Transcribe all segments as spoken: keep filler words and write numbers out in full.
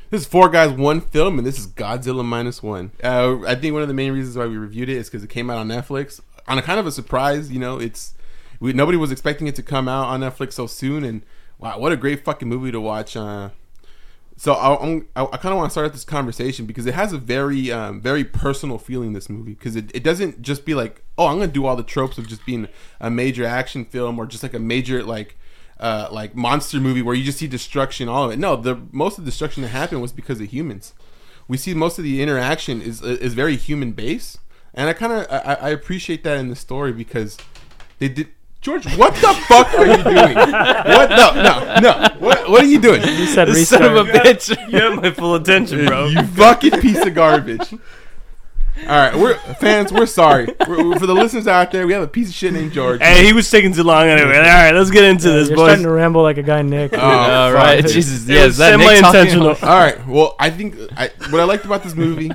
This is Four Guys, One Film, and this is Godzilla Minus One. Uh, I think one of the main reasons why we reviewed it is because it came out on Netflix. On a kind of a surprise, you know, it's we, nobody was expecting it to come out on Netflix so soon, and wow, what a great fucking movie to watch. Uh, so I, I'm, I, I kind of want to start this conversation because it has a very, um, very personal feeling, this movie, because it, it doesn't just be like, oh, I'm going to do all the tropes of just being a major action film or just like a major, like, Uh, like monster movie where you just see destruction, all of it. No, the most of the destruction that happened was because of humans. We see most of the interaction is is very human based, and I kind of I, I appreciate that in the story because they did. George, what the fuck are you doing? What? No, no, no. What? What are you doing? You said this restart. son of a bitch. You have my full attention, bro. You fucking piece of garbage. All right, we're fans. We're sorry we're, we're, for the listeners out there. We have a piece of shit named George. Hey, he was taking too long anyway. All right, let's get into Yeah, this, you're boys. starting to ramble like a guy, Nick. Oh, All fuck. right, Jesus, It yeah, was is that Nick semi-intentional. talking? All right. Well, I think I, what I liked about this movie,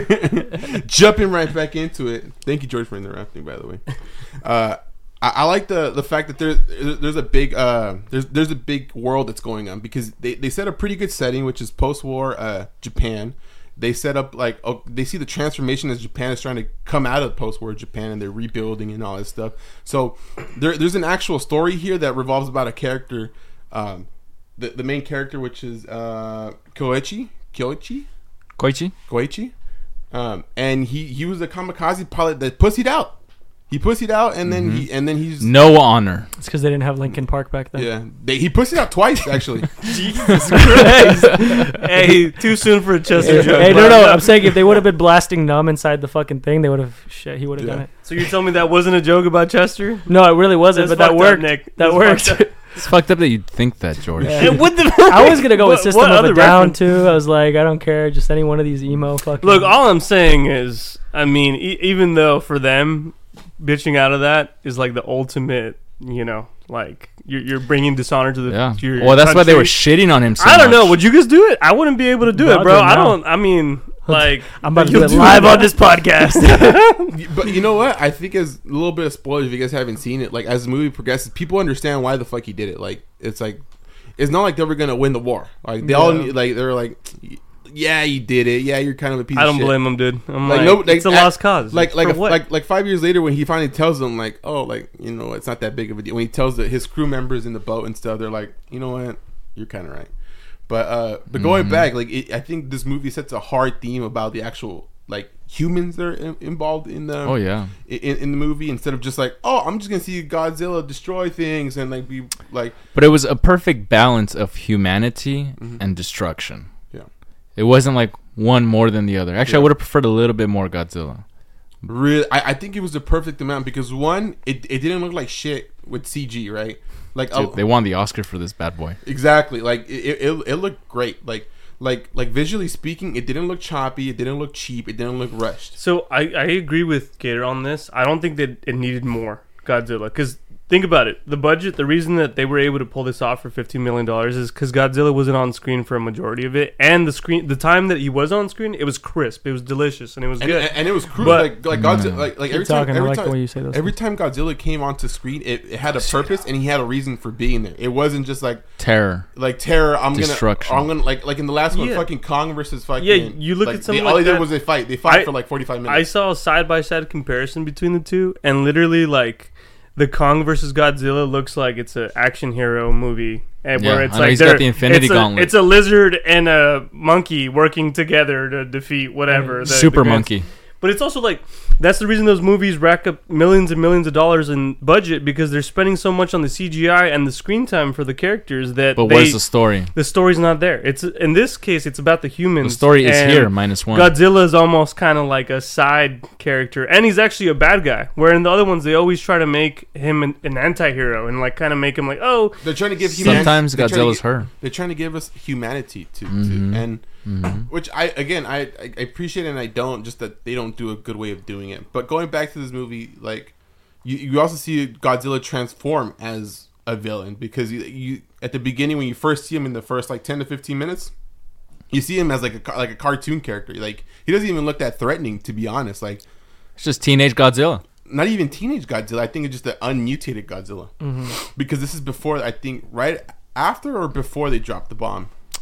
jumping right back into it. Thank you, George, for interrupting. By the way, uh, I, I like the the fact that there's there's a big uh, there's there's a big world that's going on because they, they set a pretty good setting, which is post war uh, Japan. They set up like oh, they see the transformation as Japan is trying to come out of post-war Japan and they're rebuilding and all that stuff. So there, there's an actual story here that revolves about a character, um, the the main character, which is uh, Koichi, Koichi, Koichi? Koichi, um, and he he was a kamikaze pilot that pussied out. He pussied out and then mm-hmm. he and then he's no honor. It's because they didn't have Linkin Park back then. Yeah, they, he pussied out twice actually. Jesus Christ. Hey, too soon for a Chester Hey, joke. hey, no, no. I'm saying if they would have been blasting numb inside the fucking thing, they would have. Shit, he would have Yeah. done it. So you're telling me that wasn't a joke about Chester? No, it really wasn't. That's but that fucked worked. up, Nick. That That's worked. fucked up. It's fucked up that you'd think that, George. Yeah. And what the I was gonna go with What- System what of other a Down reference? too. I was like, I don't care, just any one of these emo fucking. Look, all I'm saying is, I mean, e- even though for them, bitching out of that is like the ultimate, you know, like you're, you're bringing dishonor to the Yeah. to your Well, that's why they were country. shitting on him so I don't much. know. Would you guys do it? I wouldn't be able to do No, it, bro. I I don't don't. I mean, like I'm about to you'll do it do live it. on this podcast. But you know what? I think as a little bit of spoilers, if you guys haven't seen it, like as the movie progresses, people understand why the fuck he did it. Like it's like it's not like they were gonna win the war. Like they all Yeah. like they were like, yeah, you did it. Yeah, you're kind of a piece. I of don't shit. blame him, dude. I'm Like, like, no, like, it's a act- lost cause. Like like For a, what? like like five years later when he finally tells them like, oh, like you know, it's not that big of a deal. When he tells the, his crew members in the boat and stuff, they're like, you know what, you're kind of right. But uh, but going Mhm. back, like it, I think this movie sets a hard theme about the actual like humans that are in, involved in the Oh, yeah. in, in the movie instead of just like, oh, I'm just gonna see Godzilla destroy things and like be like, But it was a perfect balance of humanity Mhm. and destruction. Yeah. It wasn't like one more than the other. Actually, Yeah. I would have preferred a little bit more Godzilla. really, I, I think it was the perfect amount because one, it, it didn't look like shit with C G, right? Like Dude, oh, they won the Oscar for this bad boy. exactly, like it, it, it looked great, like like like visually speaking, it didn't look choppy, it didn't look cheap, it didn't look rushed. So I, I agree with Gator on this. I don't think that it needed more Godzilla because think about it. The budget, the reason that they were able to pull this off for fifteen million dollars is because Godzilla wasn't on screen for a majority of it, and the screen, the time that he was on screen, it was crisp, it was delicious, and it was And, good. and it was crude, But- like like Godzilla, like like Keep every time, talking. I every like the time, way you say those every time Godzilla came onto screen, it, it had a purpose and he had a reason for being there. It wasn't just like Terror. like terror. I'm Destruction. gonna, I'm gonna like like in the last one, Yeah. fucking Kong versus fucking. Yeah, you look like, at something they, all like they did that- was they fight. They fought I- for like forty-five I minutes. saw a side by side comparison between the two, and literally like the Kong versus Godzilla looks like it's an action hero movie, and Yeah, where it's I know like he's got they're- the Infinity it's a, Gauntlet. It's a lizard and a monkey working together to defeat whatever. the- Super the grand- monkey. But it's also like that's the reason those movies rack up millions and millions of dollars in budget because they're spending so much on the C G I and the screen time for the characters that But they, where's the story? the story's not there. It's in this case, it's about the humans. The story is and here, minus one. Godzilla is almost kind of like a side character, and he's actually a bad guy. Where in the other ones, they always try to make him an, an anti-hero and like kind of make him like, oh, They're trying to give humanity. Sometimes they're trying to Godzilla's gi- her. They're trying to give us humanity to, Mhm. to and Mhm. which I again I, I I appreciate and I don't just that they don't do a good way of doing it. But going back to this movie, like you you also see Godzilla transform as a villain because you, you at the beginning when you first see him in the first like ten to fifteen minutes, you see him as like a ca- like a cartoon character. Like he doesn't even look that threatening, to be honest. Like It's just teenage Godzilla. not even teenage Godzilla. I think it's just the unmutated Godzilla because this is before I think right after or before they dropped the bomb.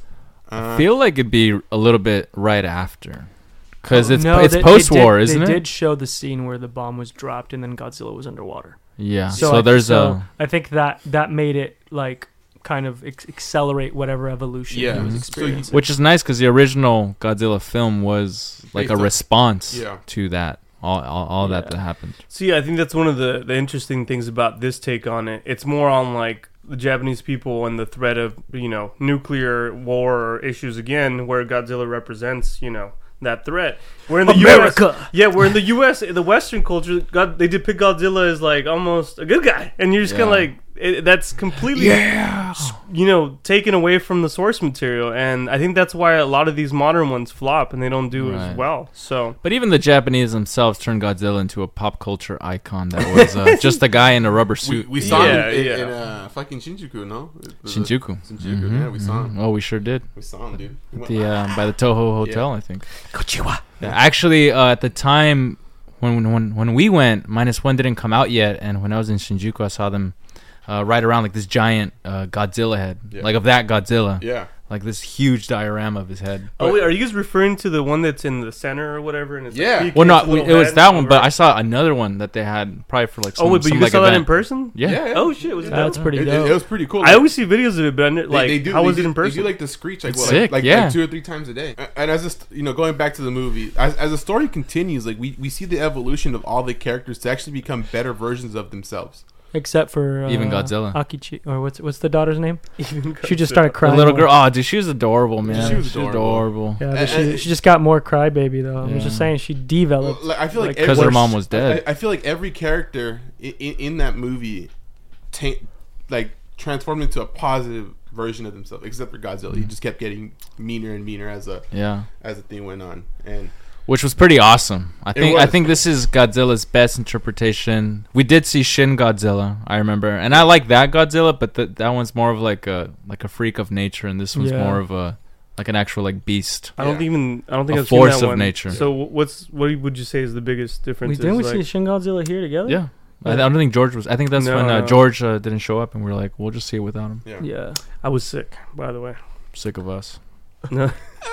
Uh, I feel like it'd be a little bit right after, because it's No, it's they- post they war, did, isn't they it? They did show the scene where the bomb was dropped and then Godzilla was underwater. Yeah. So, I- there's so a I think that that made it like kind of ex- accelerate whatever evolution Yeah. he was Mhm. experiencing. which is nice because the original Godzilla film was like Based a on- response Yeah. to that. All all, all that Yeah. that happened. See, I think that's one of the, the interesting things about this take on it. It's more on like the Japanese people and the threat of, you know, nuclear war or issues again, where Godzilla represents, you know, that threat. We're in the America! U S. Yeah, we're in the U S. The Western culture, God, they depict Godzilla as like almost a good guy, and you're just kind Yeah. of like, it, that's completely, Yeah. you know, taken away from the source material. And I think that's why a lot of these modern ones flop and they don't do as Right. well. So But even the Japanese themselves turned Godzilla into a pop culture icon that was uh, just a guy in a rubber we, suit. we saw Yeah, him in, yeah. in uh, fucking Shinjuku, no? The- the- Shinjuku. Shinjuku, Mhm, yeah, we saw him. mhm. Oh, we sure did. We saw him, dude. We went The live. uh, by the Toho Hotel, I think. Yeah, actually, uh, at the time when when when we went, Minus One didn't come out yet, and when I was in Shinjuku, I saw them uh, ride around like this giant uh, Godzilla head, Yeah. like of that Godzilla, yeah. like this huge diorama of his head. Oh wait, are you guys referring to the one that's in the center or whatever? And it's like Yeah. peeking Well, no, its little it was head that one, but over- I saw another one that they had probably for like some, oh wait, but some, you like, saw that in event. person? Yeah. yeah, yeah. Oh shit, was it That's dope? pretty It, it, dope. it was pretty cool. I always see videos of it, but I ne- They- like, they do, how they was do, it in person? They do like the screech, like, It's what, sick, like, like, yeah. like two or three times a day. And as a, st- you know, going back to the movie, as, as the story continues, like we, we see the evolution of all the characters to actually become better versions of themselves. Except for uh, Even Godzilla. Akichi, or what's what's the daughter's name? Even She just Godzilla. started The crying. little more. girl, oh, dude, she was adorable, man. She was She's adorable. adorable. Yeah, but And- she, and- she just got more crybaby though. I'm Yeah. just saying she developed. Well, like, I feel like Like, Because every- her mom was dead. I, I feel like every character in, in, in that movie, ta- like transformed into a positive version of themselves, except for Godzilla. He just kept getting meaner and meaner as a Yeah. as the thing went on. And Which was pretty awesome. I It think I was. think this is Godzilla's best interpretation. We did see Shin Godzilla, I remember, and I like that Godzilla, but th- that one's more of like a like a freak of nature, and this one's Yeah. more of a like an actual like beast. I don't Yeah. even. I don't think A I've force seen that of one. nature. So what's what would you say is the biggest difference? we didn't we like, see Shin Godzilla here together? Yeah. I, I don't think George was. I think that's No, when uh, no. George uh, didn't show up, and we are like, we'll just see it without him. yeah, Yeah. I was sick, by the way. Sick of us. No.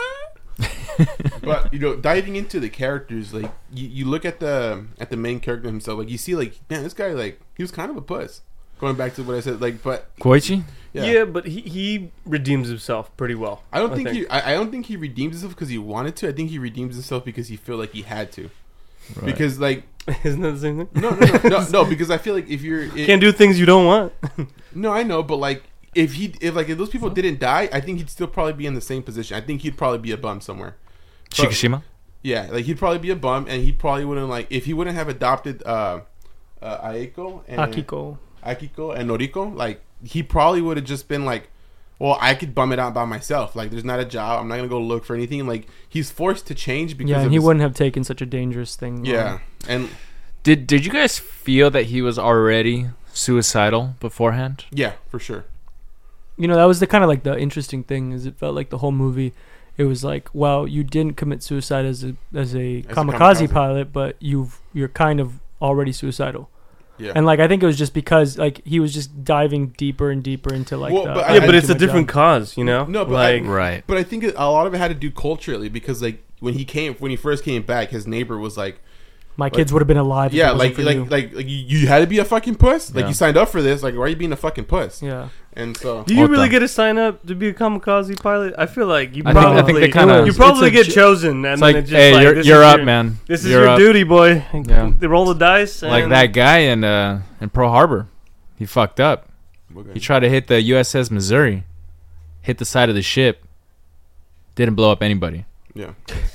but you know, diving into the characters, like you, you look at the at the main character himself, like you see, like man, this guy, like he was kind of a puss. Going back to what I said, like, but Koichi? yeah, Yeah. but he, he redeems himself pretty well. I don't think, he. I, I don't think he redeems himself because he wanted to. I think he redeems himself because he felt like he had to. Right. Because like Isn't that the same thing? no, no, no, no, no, because I feel like if you're it, Can't do things you don't want. no, I know, but like if he if like if those people didn't die, I think he'd still probably be in the same position. I think he'd probably be a bum somewhere. But- Shikishima? Yeah, like he'd probably be a bum, and he probably wouldn't like if he wouldn't have adopted uh, uh Aiko and Akiko. Akiko and Noriko. Like he probably would have just been like, well, I could bum it out by myself. Like there's not a job. I'm not gonna go look for anything. Like he's forced to change because Yeah, of and he his- wouldn't have taken such a dangerous thing. Yeah, on. and Did Did you guys feel that he was already suicidal beforehand? yeah, for sure. You know, that was the kind of like the interesting thing is it felt like the whole movie, it was like, well, you didn't commit suicide as a as a, As a kamikaze, kamikaze. pilot, but you've you're kind of already suicidal. Yeah, And like I think it was just because like he was just diving deeper and deeper into like Well, the, but I yeah, I- but it's do a my different job. cause, you know. No, but I- like Right. but I think it, a lot of it had to do culturally because like when he came when he first came back, his neighbor was like, My kids would have been alive. If yeah, it wasn't like for you. like, like like you, you had to be a fucking puss. Like Yeah. you signed up for this. Like why are you being a fucking puss? yeah. And so do you Ota. really get to sign up to be a kamikaze pilot? I feel like you I think- I probably think they kinda- you It's probably a get j- chosen, and It's then like, it's just hey, like, you're this you're is up, your, man. This is You're your up. duty, boy. Yeah. They roll the dice. And Like that guy in uh in Pearl Harbor, he fucked up. He tried to hit the U S S Missouri, hit the side of the ship, didn't blow up anybody. yeah.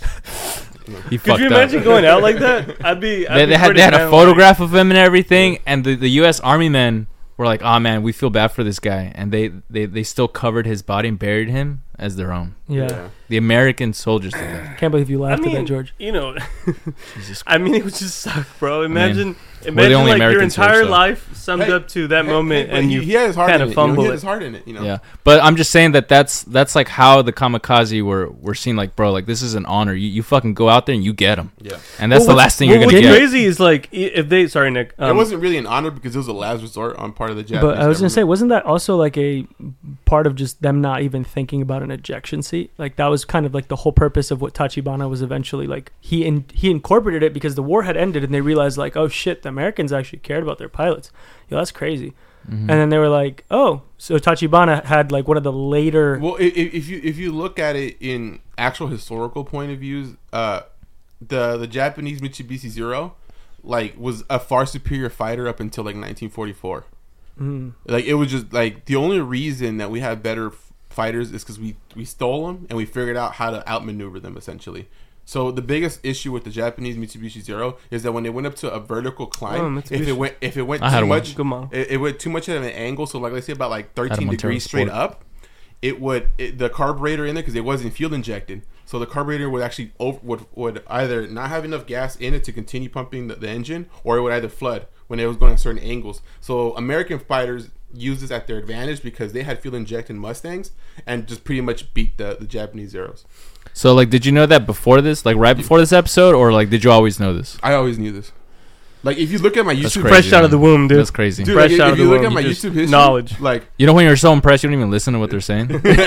He Could fucked you up. imagine going out like that? I'd be. I'd They, be they had pretty they had a mad, photograph of him and everything, and the, the U S Army men were like, "Oh man, we feel bad for this guy," and they, they, they still covered his body and buried him as their own. yeah, The American soldiers did that. Can't believe you Like, laughed I mean, at that, George. you know, Jesus I mean, it would just suck, bro. Imagine, the imagine only like your Americans who are entire so- life summed Hey, up to that Hey, moment, hey, but and he, you he had his heart kinda in it. You know, fumble he had it. his heart in it. You know. Yeah, but I'm just saying that that's that's like how the kamikaze were were seen. Like, bro, like this is an honor. You you fucking go out there and you get them, Yeah. and that's Well, the what's- last thing well, you're gonna what's get. crazy is like i- if they. Sorry, Nick. it Um, wasn't really an honor because it was a last resort on part of the Japanese. But I was gonna say, government. wasn't that also like a part of just them not even thinking about an ejection seat. Like that was kind of like the whole purpose of what Tachibana was eventually like. He in, he incorporated it because the war had ended and they realized like, oh shit, the Americans actually cared about their pilots. Yo, that's crazy. Mm-hmm. And then they were like, oh, so Tachibana had like one of the later. Well, if, if you if you look at it in actual historical point of views, uh, the the Japanese Mitsubishi Zero, like, was a far superior fighter up until like nineteen forty-four. Mm. Like it was just like the only reason that we have better f- fighters is because we we stole them and we figured out how to outmaneuver them essentially. So the biggest issue with the Japanese Mitsubishi Zero is that when they went up to a vertical climb, oh, if it went if it went I too much, one. it, it went too much at an angle. So like let's say about like thirteen degrees straight up, it would it, the carburetor in there because it wasn't fuel injected. So the carburetor would actually over, would would either not have enough gas in it to continue pumping the, the engine, or it would either flood when it was going at certain angles. So American fighters used this at their advantage because they had fuel injected Mustangs and just pretty much beat the, the Japanese Zeros. So, like, did you know that before this? Like, right before this episode? Or, like, did you always know this? I always knew this. Like, if you look at my That's YouTube... crazy, fresh out man. of the womb, dude. That's crazy. Dude, fresh like, out if of you the look womb. at my You just- YouTube history... knowledge. Like, You know when you're so impressed, you don't even listen to what they're saying?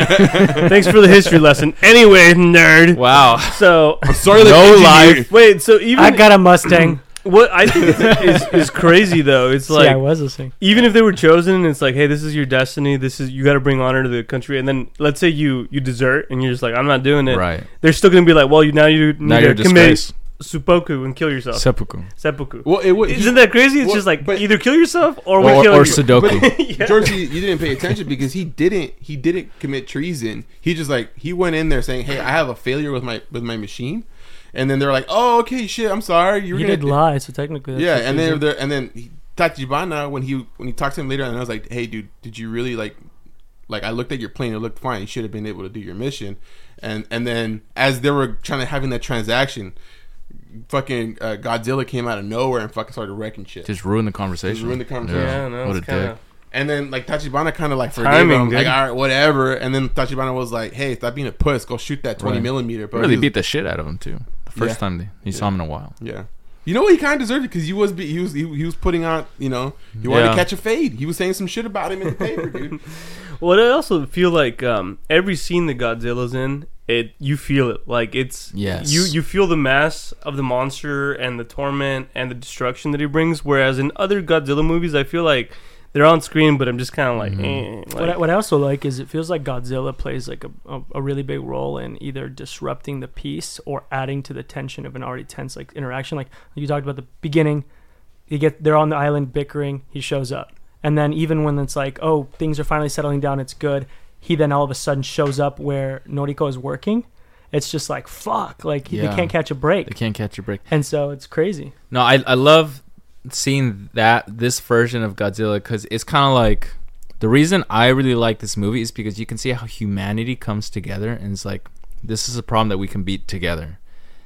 Thanks for the history lesson. Anyway, nerd. Wow. So, I'm sorry, No life. wait, so even... I got a Mustang. What I think is, is, is crazy, though, it's See, like... I was listening. Even if they were chosen, it's like, hey, this is your destiny. This is you got to bring honor to the country. And then let's say you you desert and you're just like, I'm not doing it. Right. They're still gonna be like, well, you now you need Now you're to a commit disgrace. seppuku and kill yourself. Seppuku. Seppuku. well, it would... Isn't that crazy? It's well, just like but- either kill yourself or, Or, we're killing or you. Sudoku. Yeah. George, you, you didn't pay attention because he didn't he didn't commit treason. He just like he went in there saying, "Hey, I have a failure with my with my machine," and then they're like, "Oh, okay, shit, I'm sorry." You He gonna did lie, so technically. That's Yeah, what and they then did. there and then he, Tachibana when he when he talked to him later, and I was like, "Hey, dude, did you really like like I looked at your plane, it looked fine. You should have been able to do your mission." And and then as they were trying to having that transaction, fucking uh, Godzilla came out of nowhere and fucking started wrecking shit. Just ruined the conversation. Just ruined the conversation. Yeah, no, What a it's kinda, dick. And then like Tachibana kind of like forgave Timing, him, dude. like all right, whatever. And then Tachibana was like, "Hey, stop being a puss. Go shoot that twenty Right. millimeter." But Really he was- beat the shit out of him, too. The first Yeah. time they, he saw him in a while. Yeah. You know what? He kind of deserved it because he was be- he was he, he was putting out. You know, he wanted Yeah. to catch a fade. He was saying some shit about him in the paper, dude. Well, I also feel like um, every scene that Godzilla's in, it you feel it. Like it's Yes. you you feel the mass of the monster and the torment and the destruction that he brings. Whereas in other Godzilla movies, I feel like they're on screen, but I'm just kind of like, Mhm. eh, What I, like what I also like is it feels like Godzilla plays like a, a, a really big role in either disrupting the piece or adding to the tension of an already tense like interaction. Like you talked about the beginning, you get they're on the island bickering, he shows up, and then even when it's like, oh, things are finally settling down, it's good. He then all of a sudden shows up where Noriko is working. It's just like fuck, like he- Yeah. they can't catch a break, They can't catch a break. and so it's crazy. No, I I love seeing that this version of Godzilla because it's kind of like the reason I really like this movie is because you can see how humanity comes together and it's like this is a problem that we can beat together.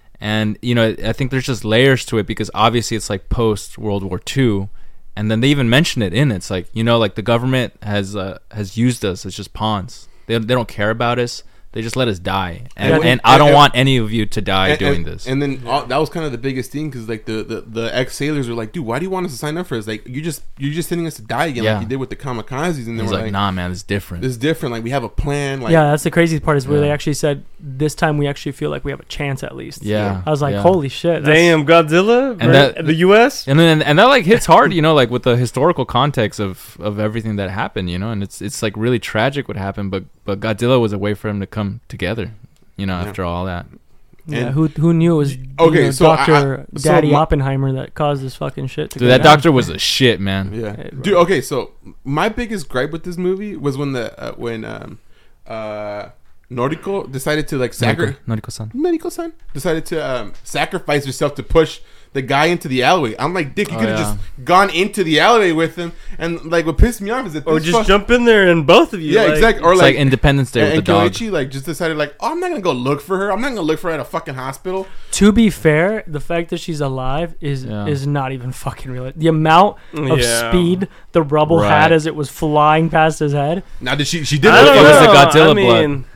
And you know, I think there's just layers to it because obviously it's like post World War Two, and then they even mention it in it. It's like, you know, like the government has uh, has used us as just pawns. They they don't care about us. They just let us die, and, Yeah, and I don't and- want any of you to die and, doing and- this. And then all, that was kind of the biggest thing because like the, the, the ex sailors were like, "Dude, why do you want us to sign up for this? Like, you just you're just sending us to die again, Yeah. like you did with the kamikazes." And they He's were like, like, "Nah, man, it's different." "This is different. Like, we have a plan." Like, Yeah, that's the crazy part is where Yeah. they actually said this time we actually feel like we have a chance at least. Yeah, I was like, yeah. holy shit. that's- damn Godzilla And ver- that- the U S. And then and that like hits hard, you know, like with the historical context of, of everything that happened, you know, and it's it's like really tragic what happened, but but Godzilla was a way for him to come together, you know, Yeah. after all that. Yeah, And- who who knew it was Okay, you know, so I- Doctor I- so Daddy my- Oppenheimer that caused this fucking shit to Dude, go that down. doctor was a shit, man. Yeah, Hey, bro. dude. Okay, so my biggest gripe with this movie was when the uh, when um uh Noriko decided to like sacri- Noriko-san. Noriko-san decided to um sacrifice herself to push the guy into the alleyway. I'm like, Dick, you Oh, could have yeah. just gone into the alleyway with him, and like what pissed me off is that Or this just fuck- jump in there and both of you. Yeah, like, exactly. Or It's like, like Independence Day and, with and the dog. Koichi like just decided like, oh, I'm not gonna go look for her. I'm not gonna look for her at a fucking hospital. To be fair, the fact that she's alive is Yeah. is not even fucking real. The amount of Yeah. speed the rubble Right. had as it was flying past his head. Now did she? She did. I look don't for It was her. know. the Godzilla I mean,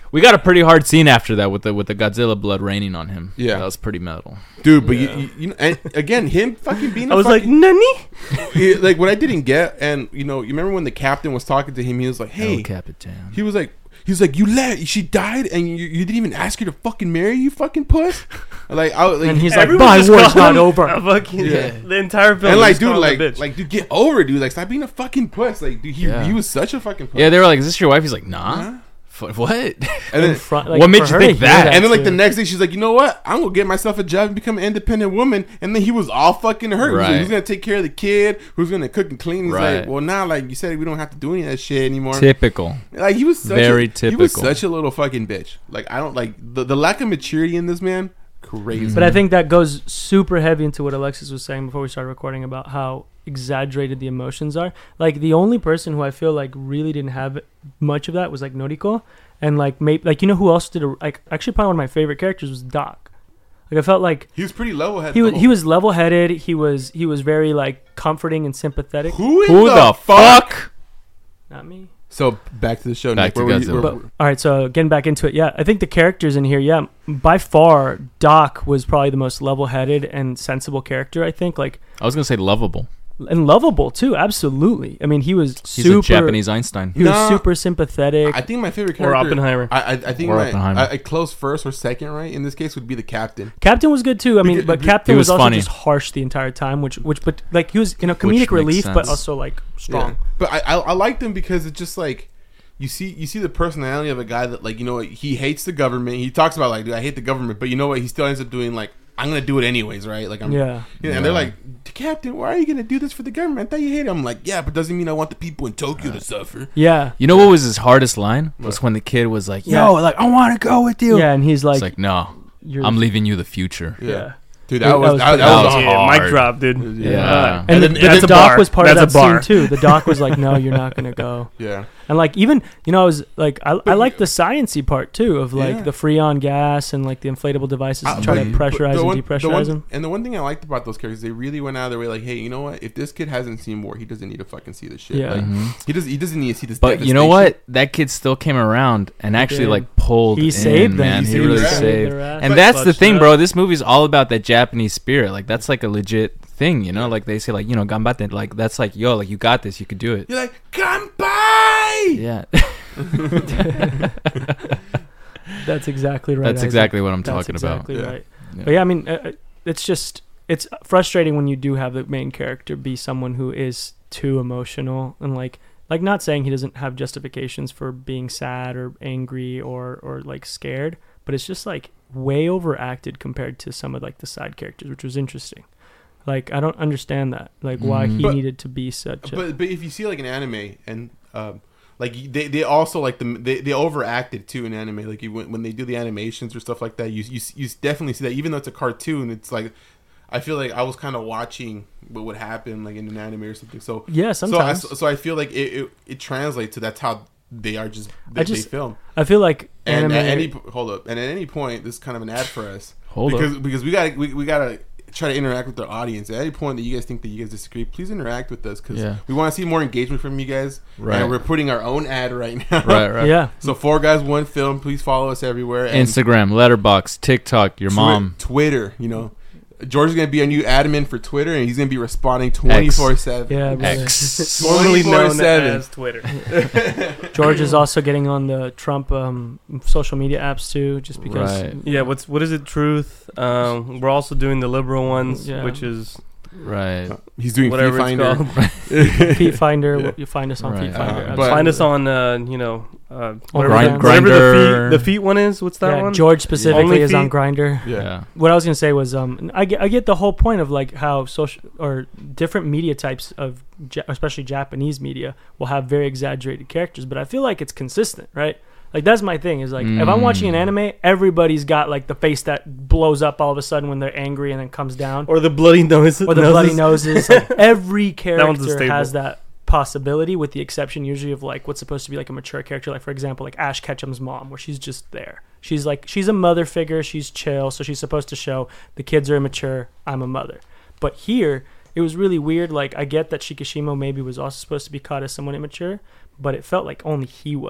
We got a pretty hard scene after that with the with the Godzilla blood raining on him. Yeah. That was pretty metal. Dude, but Yeah. you, you, you know, and again, him fucking being. I a was like, fucking, Nani? Yeah, like what I didn't get, and you know, you remember when the captain was talking to him, he was like, "Hey," El Capitan. he was like, he was like, "You let she died, and you, you didn't even ask her to fucking marry you, fucking puss." Like, I was like, And he's like, Everyone my just war's called not him over. a fucking, Yeah. The entire film. and like, just dude, called him a like, bitch. like, dude, get over it, dude. Like, stop being a fucking puss. Like, dude, he, Yeah. he was such a fucking puss. Yeah, they were like, "Is this your wife?" He's like, "Nah." Huh? F- what? And In then, front- like, What made for you her think to hear that? and then like the too. next day, she's like, "You know what? I'm gonna get myself a job and become an independent woman." And then he was all fucking hurt. He was like, Right. Who's gonna take care of the kid? Who's gonna cook and clean? He's Right. like, "Well, now, like you said, we don't have to do any of that shit anymore." Typical. Like he was such Very a, He was typical. such a little fucking bitch. Like I don't like the, the lack of maturity in this man. Crazy. But I think that goes super heavy into what Alexis was saying before we started recording about how exaggerated the emotions are. Like the only person who I feel like really didn't have much of that was like Noriko, and like maybe like you know who else did a, like actually probably one of my favorite characters was Doc. Like I felt like he was pretty level headed. he was he was level headed. He was he was very like comforting and sympathetic. Who, in Who the, the fuck? fuck? Not me. So back to the show. Back Nick. to Where were you- Godzilla. where- But all right, so getting back into it, yeah, I think the characters in here, yeah, by far, Doc was probably the most level-headed and sensible character. I think, like, I was gonna say lovable. and lovable too. Absolutely. I mean, he was He's super. a Japanese Einstein. He was Nah. super sympathetic. I think my favorite Or character, Oppenheimer. I, I, I think Or my Oppenheimer. I, I close first or second, right? In this case, would be the captain. Captain was good too. I mean, Because- but he Captain was, was also funny. just harsh the entire time, which, which, but like he was, you know, Which comedic makes relief, but sense. also like strong. Yeah. But I, I I liked him because it's just like you see you see the personality of a guy that like you know what, he hates the government. He talks about like, dude, I hate the government, but you know what? He still ends up doing like I'm gonna do it anyways, right? Like I'm Yeah. Yeah, and they're Yeah. like, Captain, why are you gonna do this for the government? I thought you hated it. I'm like, yeah, but doesn't mean I want the people in Tokyo to suffer. Yeah. You know what was his hardest line? Was What? when the kid was like, Yeah. "Yo, like I want to go with you." Yeah, and he's like, It's like, "No, you're, I'm leaving you the future." Yeah, Yeah. dude, That that was was that, that pretty- was that yeah, hard. mic drop, dude. Yeah. Yeah. Uh, And, then the, that's the a doc bar. was part That's of a that bar. scene too. The doc was like, "No, you're not gonna go." yeah. And like even you know I was like I, I like the sciencey part too of like Yeah. the freon gas and like the inflatable devices to Uh, try to but- pressurize the and one- the depressurize one- them. And the one thing I liked about those characters, they really went out of their way, like, hey, you know what? If this kid hasn't seen war, he doesn't need to fucking see this shit. Yeah. Like, Mhm. he doesn't. He doesn't need to see this. But you know devastation. what? That kid still came around and actually did. like pulled. He in, saved them. man. He He, saved really their ass. saved. Their ass. And But- that's the Clutched thing, up. bro. This movie's all about that Japanese spirit. Like that's like a legit thing, you know. Like they say, like you know, gambate. Like that's like, yo, like you got this. You could do it. You're like, Kanpai! Yeah, That's exactly right. that's Isaac. exactly what I'm That's talking exactly Yeah. right. about. But yeah, I mean, uh, uh, it's just it's frustrating when you do have the main character be someone who is too emotional and like like not saying he doesn't have justifications for being sad or angry or or like scared, but it's just like way overacted compared to some of like the side characters, which was interesting. Like I don't understand that, like why Mhm. he But- needed to be such. a... But but if you see like an anime and um, like they, they also like the they, they overacted too in anime. Like you, when when they do the animations or stuff like that, you you you definitely see that. Even though it's a cartoon, it's like I feel like I was kind of watching what would happen like in an anime or something. So yeah, sometimes So I, so I feel like it, it, it translates to that's how they are just they, I just- they film. I feel like And anime. at any po- hold up, and at any point, this is kind of an ad for us Hold because up. because we got we, we gotta try to interact with our audience. At any point that you guys think that you guys disagree, please interact with us because Yeah. we want to see more engagement from you guys. Right. And we're putting our own ad right now. Right, right. Yeah, So four guys, one film. Please follow us everywhere. And Instagram, Letterbox, TikTok, your Twi- mom. Twitter. You know, George is gonna be a new admin for Twitter, and he's gonna be responding twenty four seven. yeah. brother. X. Formerly known twenty-four seven. as Twitter. George is also getting on the Trump um, social media apps too, just because. Right. Yeah, what's what is it? Truth. Um, we're also doing the liberal ones, Yeah. which is Right. He's doing whatever Fee it's Finder. called. Feet Finder, Yeah. you find us on Right. Feet Finder. Uh, but- Find us on, uh, you know, uh, whatever, Grind- the, whatever the Grindr. feet the feet one is. What's that yeah, one? George specifically Only is on Feet? Grinder. Yeah. Yeah. What I was gonna say was, um, I get, I get the whole point of like how social or different media types of, ja- especially Japanese media, will have very exaggerated characters, but I feel like it's consistent, right? Like that's my thing is like if I'm watching an Mm. anime, everybody's got like the face that blows up all of a sudden when they're angry and then comes down, Or the bloody nose. or the bloody noses. Like, every one's a character staple. has that possibility, with the exception usually of like what's supposed to be like a mature character, like for example like Ash Ketchum's mom, where she's just there. She's like she's a mother figure. She's chill, so she's supposed to show the kids are immature. I'm a mother. But here it was really weird. Like I get that Shikishimo maybe was also supposed to be caught as someone immature, but it felt like only he was.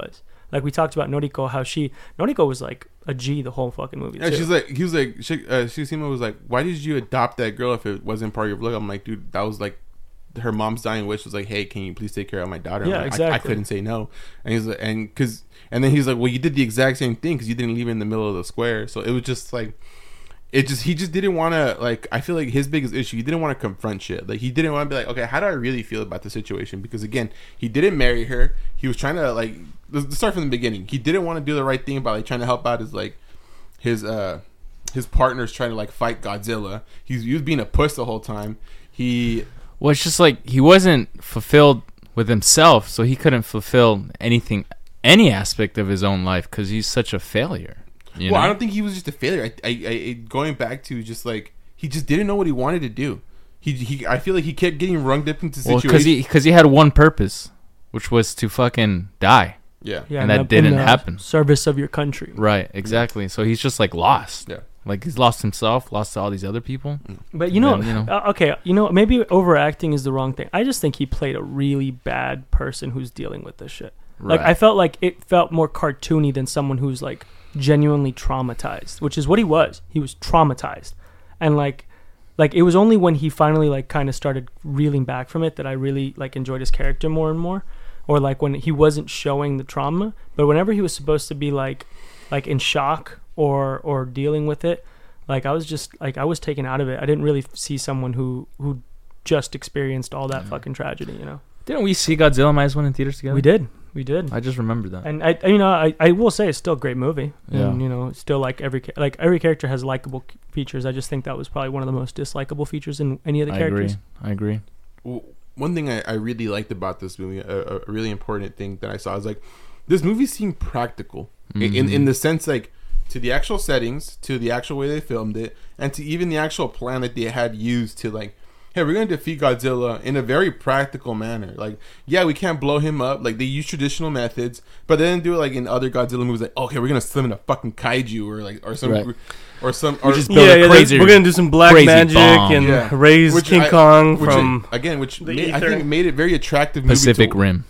like we talked about Noriko, how she Noriko was like a G the whole fucking movie. Yeah, too. she's like, he was like, she, uh, Shishima was like, why did you adopt that girl if it wasn't part of your blood? I'm like, dude, that was like, her mom's dying wish was like, hey, can you please take care of my daughter? I'm Yeah, like, exactly. I, I couldn't say no, and he's like, and because, and then he's like, well, you did the exact same thing because you didn't leave her in the middle of the square, so it was just like. It just he just didn't want to like I feel like his biggest issue he didn't want to confront shit like he didn't want to be like okay how do I really feel about the situation because again he didn't marry her he was trying to like let's start from the beginning he didn't want to do the right thing by like trying to help out his like his uh his partners trying to like fight Godzilla he's he was being a puss the whole time he Well, it's just like he wasn't fulfilled with himself, so he couldn't fulfill anything, any aspect of his own life because he's such a failure. You well know? I don't think he was just a failure I, I I going back to just like he just didn't know what he wanted to do he he I feel like he kept getting wrung up into Well, situations because he because he had one purpose, which was to fucking die. yeah yeah, and that in the- didn't in the happen. Service of your country. Right, exactly. So he's just like lost. Yeah. Like he's lost himself, lost to all these other people. But you know, And, you know- uh, okay, you know, maybe overacting is the wrong thing. I just think he played a really bad person who's dealing with this shit. Like Right. I felt like it felt more cartoony than someone who's like genuinely traumatized, which is what he was. He was traumatized, and like, like it was only when he finally like kind of started reeling back from it that I really like enjoyed his character more and more, or like when he wasn't showing the trauma, but whenever he was supposed to be like, like in shock or or dealing with it, like I was just like I was taken out of it. I didn't really see someone who who just experienced all that Yeah. fucking tragedy, you know. Didn't we see Godzilla minus one in theaters together? We did. We did. I just remembered that. And I, I- you know, I, I will say it's still a great movie. Yeah. And, you know, it's still like every ca- like every character has likable c- features. I just think that was probably one of the most dislikable features in any of the I characters. agree. I agree. Well, one thing I, I really liked about this movie, a, a really important thing that I saw is like this movie seemed practical in, in Mhm. in the sense like to the actual settings, to the actual way they filmed it, and to even the actual plan that they had used to like, hey, we're gonna defeat Godzilla in a very practical manner. Like, yeah, we can't blow him up. Like they use traditional methods, but they didn't do it like in other Godzilla movies. Like, okay, we're gonna summon a fucking kaiju or like or some Right. or some We or just build Yeah, a yeah crazy- we're gonna do some black crazy magic bomb. and Yeah. raise Which King I- Kong which from again, which the made, I ether. think made it very attractive. movie Pacific to, Rim.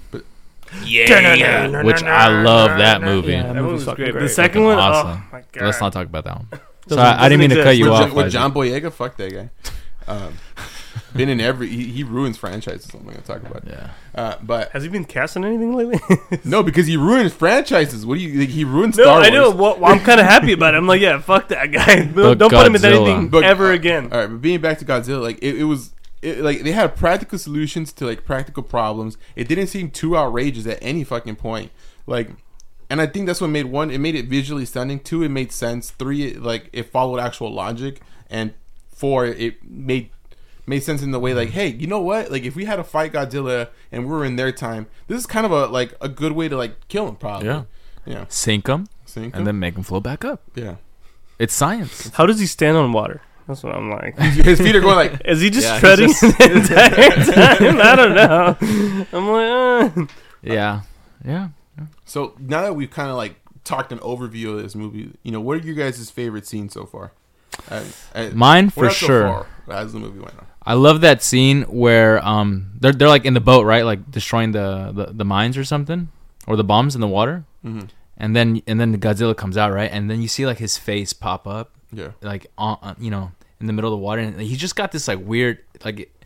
Yeah. Which I love that movie. Yeah, That movie's movie's fucking great. great. The second Fucking one, awesome. oh my god. Let's not talk about that one. Doesn't- So I, I didn't mean to doesn't cut you with, off. John, with Isaac. John Boyega, fuck that guy. Um, been in every he, he ruins franchises. I'm not gonna talk about. Yeah. Uh, but Has he been cast in anything lately? no, because he ruins franchises. What do you? Like, he ruins no, Star Wars. I know. Well, well, I'm kind of happy about it. I'm like, yeah, fuck that guy. Don't, But don't put him in Godzilla. anything But- ever uh, again. All right, but being back to Godzilla, like it, it was. It, like they had practical solutions to like practical problems. It didn't seem too outrageous at any fucking point. Like, and I think that's what made one. It made it visually stunning. Two, it made sense. Three, it, like it followed actual logic. And four, it made made sense in the way like, hey, you know what? Like if we had to fight Godzilla and we were in their time, this is kind of a like a good way to like kill him. Probably. Yeah. Yeah. Sink them Sink and him? then make them float back up. Yeah. It's science. How does he stand on water? That's what I'm like. His feet are going like. Is he just Yeah, he's treading just- the entire time? I don't know. I'm like, uh. Yeah. Yeah. So now that we've kind of like talked an overview of this movie, you know, what are your guys' favorite scenes so far? Uh, uh, Mine we're for not so sure. far as the movie went on. I love that scene where um they're they're like in the boat, right? Like destroying the, the, the mines or something, or the bombs in the water, Mm-hmm. and then and then the Godzilla comes out, right? And then you see like his face pop up, Yeah. like on, on you know in the middle of the water, and he just got this like weird like. It,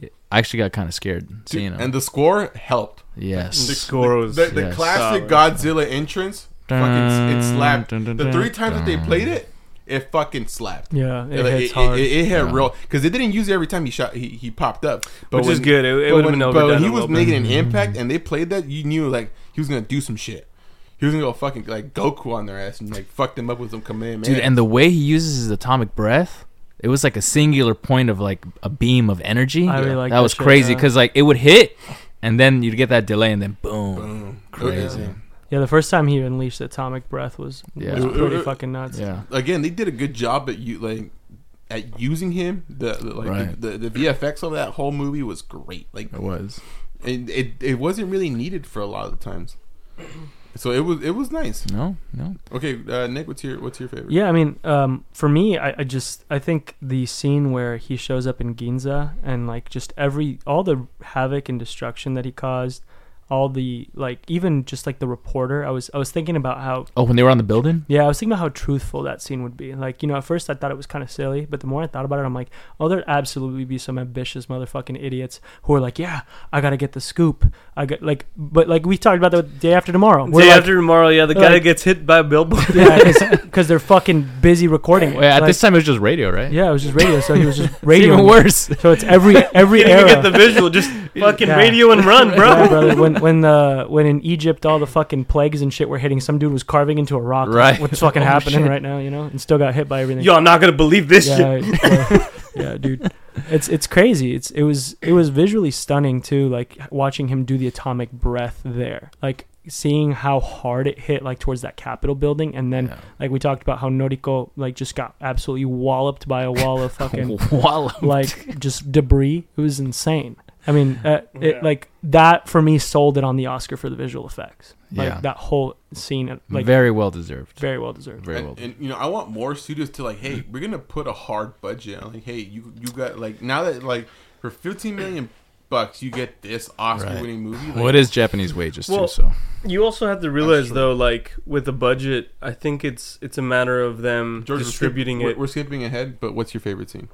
I actually got kind of scared seeing him. And the score helped. yes. The score was The, the Yes. classic Solid. Godzilla entrance, fucking it slapped. Dun, dun, The dun, three times that they dun. played it, it fucking slapped. Yeah, it It, it, hits it, hard. it, it hit Yeah. real because they didn't use it every time he shot. He, he popped up, but which when, is good. It, it but would have when, been but overdone. when he a was little making bit. an impact and they played that, you knew like he was gonna do some shit. He was gonna go fucking like Goku on their ass and like fuck them up with some command. Dude, and the way he uses his atomic breath, it was like a singular point of like a beam of energy. I really like that was shit, crazy yeah. because like it would hit, and then you'd get that delay, and then boom, Boom. crazy. Yeah. Yeah, the first time he unleashed atomic breath was, Yeah. was It- pretty it- fucking nuts. Yeah, Again, they did a good job at you like at using him. The, the like Right. the, the, the V F X of that whole movie was great. Like it was. it, it it wasn't really needed for a lot of the times. So it was it was nice. No, no. Okay, uh, Nick, what's your what's your favorite? Yeah, I mean, um, for me, I, I just I think the scene where he shows up in Ginza and like just every all the havoc and destruction that he caused, all the like even just like the reporter. I was I was thinking about how Oh, when they were on the building? yeah, I was thinking about how truthful that scene would be. Like, you know, at first I thought it was kind of silly, but the more I thought about it, I'm like, oh, there'd absolutely be some ambitious motherfucking idiots who are like, yeah, I gotta get the scoop. I got like, but like we talked about the day after tomorrow. We're Day like, after tomorrow, yeah, the we're guy like- that gets hit by a billboard. yeah, because they're fucking busy recording it. Well, at Like, this time, it was just radio, right? yeah, it was just radio, so he was just It's radio. even worse. So it's every every You didn't era. even get the visual, just fucking Yeah. radio and run, bro. Yeah, brother. When when the when in Egypt all the fucking plagues and shit were hitting, some dude was carving into a rock. Right. What's fucking Oh, happening shit. right now? You know, and still got hit by everything. Y'all not gonna believe this shit. yeah, yeah, yeah, dude. It's it's crazy. It's it was it was visually stunning too. Like watching him do the atomic breath there. Like seeing how hard it hit like towards that Capitol building, and then Yeah. like we talked about how Noriko like just got absolutely walloped by a wall of fucking Wallop. like just debris. It was insane. I mean, uh, it Yeah. like that for me sold it on the Oscar for the visual effects. Like Yeah. that whole scene, uh, like Very well deserved. very well deserved. Very and, well. and you know, I want more studios to like, hey, we're gonna put a hard budget. I'm like, hey, you you got like now that like for fifteen million bucks you get this Oscar-winning movie. Like, Well, it is Japanese wages Well, too, so You also have to realize true. though, like with the budget, I think it's it's a matter of them George, we're distributing skip- it. We're, we're skipping ahead, but what's your favorite scene?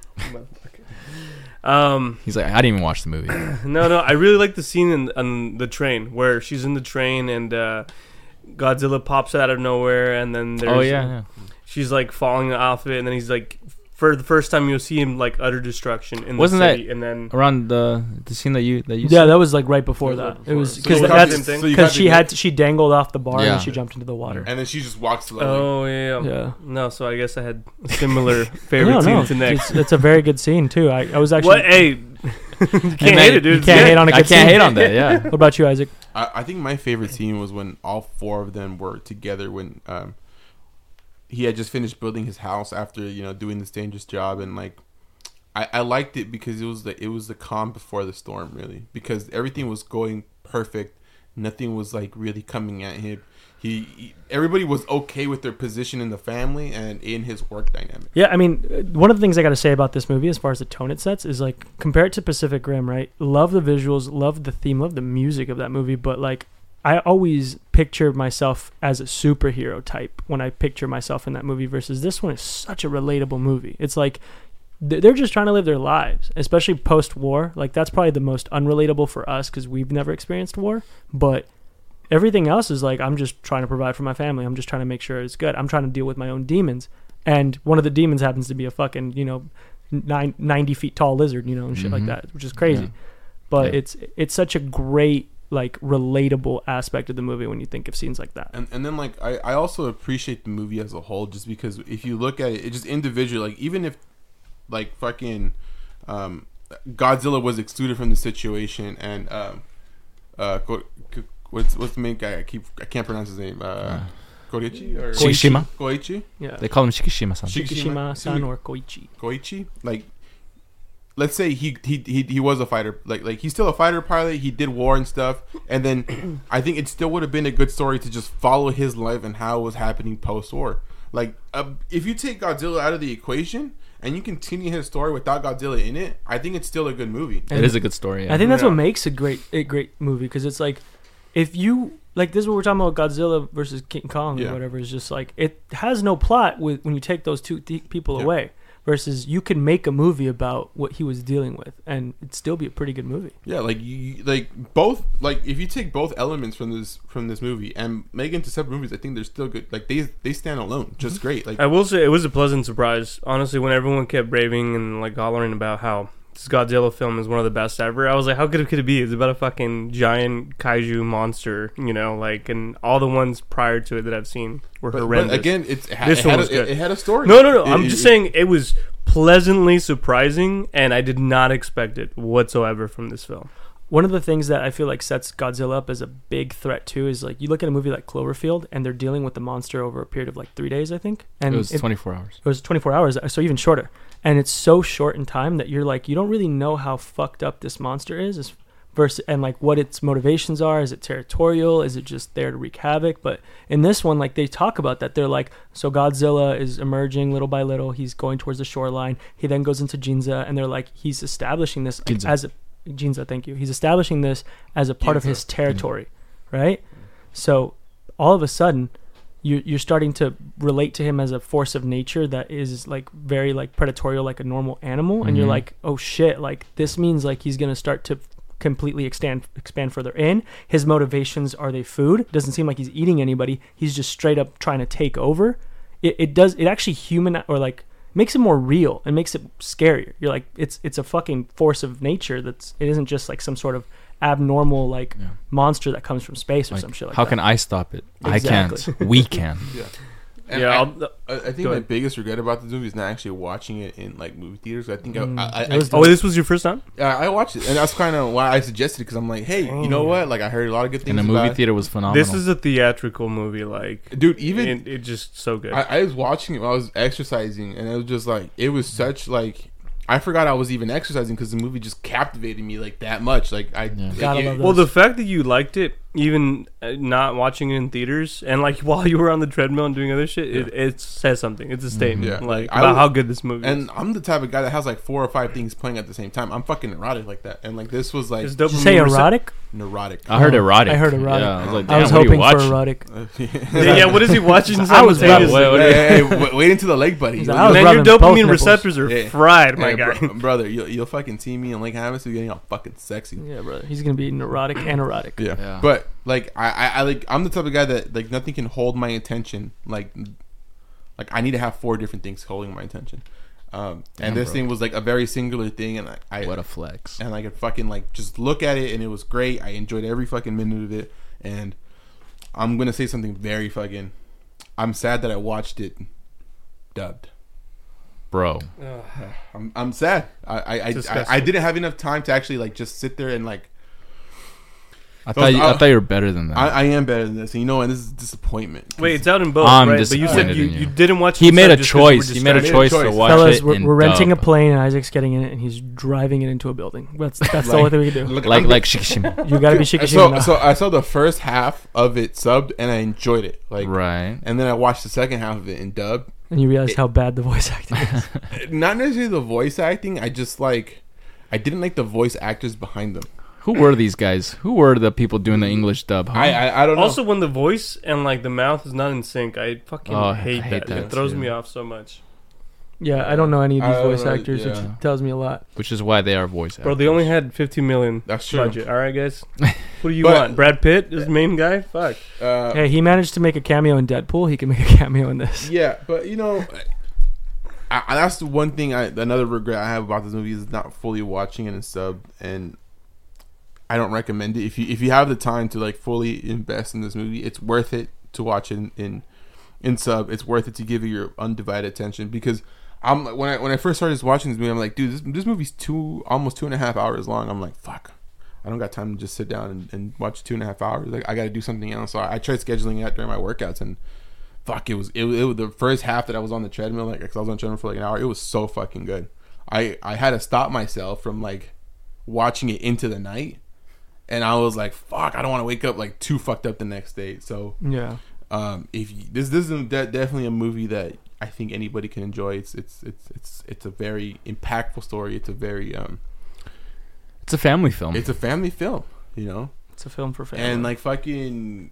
Um, he's like, I didn't even watch the movie. no, no, I really like the scene in on the train where she's in the train and uh, Godzilla pops out of nowhere, and then there's Oh yeah, yeah. she's like falling off of it, and then he's like, for the first time you'll see him like utter destruction in Wasn't the that- city, and then Around the the scene that you that you Yeah, said? that was like right before It was that. right It before. was So because you got that's the- so you got because she the- had to, she dangled off the bar Yeah. and she jumped into the water. and then she just walks to the like, oh yeah, yeah, Yeah. no, so I guess I had a similar favorite No, scene no, to next. it's, it's a very good scene too. I, I was actually. What? Hey, you can't man, hate it, dude. you can't hate on a I good can't scene. hate on that. Yeah. What about you, Isaac? I, I think my favorite scene was when all four of them were together when um, he had just finished building his house after you know doing this dangerous job, and like I, I liked it because it was the it was the calm before the storm, really, because everything was going perfect, nothing was like really coming at him. He, he everybody was okay with their position in the family and in his work dynamic. Yeah, I mean, uh, one of the things I got to say about this movie, as far as the tone it sets, is like compare it to Pacific Rim, right? Love the visuals, love the theme, love the music of that movie, but like I always picture myself as a superhero type when I picture myself in that movie. Versus this one is such a relatable movie. It's like th- they're just trying to live their lives, especially post-war. Like that's probably the most unrelatable for us because we've never experienced war, but. Everything else is like, I'm just trying to provide for my family. I'm just trying to make sure it's good. I'm trying to deal with my own demons. And one of the demons happens to be a fucking, you know, nine, ninety feet tall lizard, you know, and shit like Mhm. that, which is crazy. Yeah. But Yeah. it's it's such a great, like, relatable aspect of the movie when you think of scenes like that. And and then like I, I also appreciate the movie as a whole just because if you look at it, it just individually, like even if like fucking um, Godzilla was excluded from the situation and um, uh, Ko- Ko- what's what's the main guy? I keep I can't pronounce his name. Uh, Uh, Koichi or Shikishima. Koichi Yeah. They call him Shikishima-san. Shik- Shikishima-san or Koichi. Koichi. Like, let's say he, he he he was a fighter. Like like he's still a fighter pilot. He did war and stuff. And then I think it still would have been a good story to just follow his life and how it was happening post war. Like uh, if you take Godzilla out of the equation and you continue his story without Godzilla in it, I think it's still a good movie. It is a good story. Yeah. I think that's Yeah. what makes a great a great movie because it's like if you like this is what we're talking about Godzilla versus King Kong Yeah. or whatever is just like it has no plot with when you take those two th- people Yeah. away versus you can make a movie about what he was dealing with and it'd still be a pretty good movie. Yeah, like you like both like if you take both elements from this from this movie and make it into separate movies, I think they're still good. Like they they stand alone, just great. Like I will say it was a pleasant surprise, honestly, when everyone kept raving and like hollering about how this Godzilla film is one of the best ever. I was like, how good could it be? It's about a fucking giant kaiju monster, you know, like, and all the ones prior to it that I've seen were but, horrendous. but again, it's it, ha- This it one had was a, good. it, it had a story. no, no, no. It- I'm it- just it- saying it was pleasantly surprising, and I did not expect it whatsoever from this film. One of the things that I feel like sets Godzilla up as a big threat too is like you look at a movie like Cloverfield and they're dealing with the monster over a period of like three days I think and it was it- twenty-four hours. It was twenty-four hours, so even shorter. And it's so short in time that you're like, you don't really know how fucked up this monster is, is versus, and like what its motivations are. Is it territorial? Is it just there to wreak havoc? But in this one, like they talk about that. They're like, so Godzilla is emerging little by little. He's going towards the shoreline. He then goes into Ginza, and they're like, he's establishing this like, Ginza. as a Ginza, thank you. He's establishing this as a part of Ginza. his territory, right? So all of a sudden, you you're starting to relate to him as a force of nature that is like very like predatorial, like a normal animal, and you're Mhm. like, oh shit, like this means like he's gonna start to completely expand expand further in. His motivations, are they food? Doesn't seem like he's eating anybody. He's just straight up trying to take over. It it does it actually human or like makes it more real and makes it scarier. You're like it's it's a fucking force of nature that's it isn't just like some sort of abnormal like Yeah. monster that comes from space or Like, some shit like how that. can I stop it? Exactly. I can't. We can. Yeah. And Yeah, I, I'll, I, I think Go my ahead. biggest regret about this movie is not actually watching it in like movie theaters. I think Mm, I, I, it I, was I, oh, this was your first time? yeah, I watched it, and that's kind of why I suggested it because I'm like, hey, you know what? Like I heard a lot of good things. And the about movie it. theater was phenomenal. This is a theatrical movie, like, dude. Even it, it just so good. I, I was watching it while I was exercising, and it was just like it was such like I forgot I was even exercising because the movie just captivated me like that much. Like I, Yeah. like, Gotta it- love well, the fact that you liked it, even uh, not watching it in theaters, and like while you were on the treadmill and doing other shit, it, it says something. It's a statement, Yeah. like I about would- how good this movie and is. I'm the type of guy that has like four or five things playing at the same time. I'm fucking neurotic like that, and like this was like It's Did you dopamine say rece- erotic? neurotic. I heard Oh, erotic. I heard erotic. Yeah, I was like, I was damn, what are you hoping for watching? erotic. yeah, yeah, what is he watching I was simultaneously? Wait, what- hey, hey, wait, wait until the leg, buddy. He's You'll- like, I was Man, you'll- your rubbing both dopamine nipples. receptors are Yeah. fried, my hey, guy. bro- brother, you'll, you'll fucking see me on Lake Havasu getting all fucking sexy. Yeah, brother. He's gonna be neurotic and erotic. Yeah. Yeah. But like I, I, I like I'm the type of guy that like nothing can hold my attention. Like like I need to have four different things holding my attention. Um, Damn, and this bro. thing was like a very singular thing, and I, I What a flex. and I could fucking like just look at it, and it was great. I enjoyed every fucking minute of it, and I'm gonna say something very fucking. I'm sad that I watched it dubbed. Bro. I'm I'm sad. I I, I, I, Disgusting. I didn't have enough time to actually like just sit there and like. I thought you, I uh, thought you were better than that. I, I am better than this, and you know, and this is disappointment. 'Cause Wait, it's out in both, I'm right? But you said disappointed you, in you. you didn't watch. he it made instead a just 'cause you were choice. He made a distracted. choice to choice. watch Fellas, it we're, in we're renting dub. a plane and Isaac's getting in it and he's driving it into a building. That's that's the Like- only thing we can do. Look, Like I'm- like Shikishima. You gotta be shaky so now. so I saw the first half of it subbed, and I enjoyed it. Like, Right. and then I watched the second half of it in dub. and you realize it- how bad the voice acting is. Not necessarily the voice acting. I just like, I didn't like the voice actors behind them. Who were these guys? Who were the people doing the English dub? Huh? I, I I don't know. Also, when the voice and like the mouth is not in sync, I fucking Oh, I hate, hate that. that It throws too. me off so much. Yeah, I don't know any of I these don't voice know, actors, yeah. which tells me a lot. Which is why they are voice Bro, actors. they only had fifty million That's true. budget. All right, guys. What do you But- want? Brad Pitt is the main guy? Fuck. Uh, Hey, he managed to make a cameo in Deadpool. He can make a cameo in this. Yeah, but you know, I, I, that's the one thing. I another regret I have about this movie is not fully watching it in sub, and I don't recommend it. If you if you have the time to like fully invest in this movie, it's worth it to watch it in in, in sub. It's worth it to give it your undivided attention because I'm when I when I first started watching this movie, I'm like, dude, this this movie's two almost two and a half hours long. I'm like, fuck. I don't got time to just sit down and, and watch two and a half hours. Like I got to do something else. So I, I tried scheduling it out during my workouts, and fuck, it was it, was- it was the first half that I was on the treadmill. Like 'cause I was on the treadmill for like an hour. It was so fucking good. I I had to stop myself from like watching it into the night, and I was like, fuck, I don't want to wake up like too fucked up the next day. So Yeah. um, if you, this this is de- definitely a movie that I think anybody can enjoy. It's it's it's it's it's a very impactful story. It's a very um, It's a family film. it's a family film. You know. It's a film for family. And like fucking,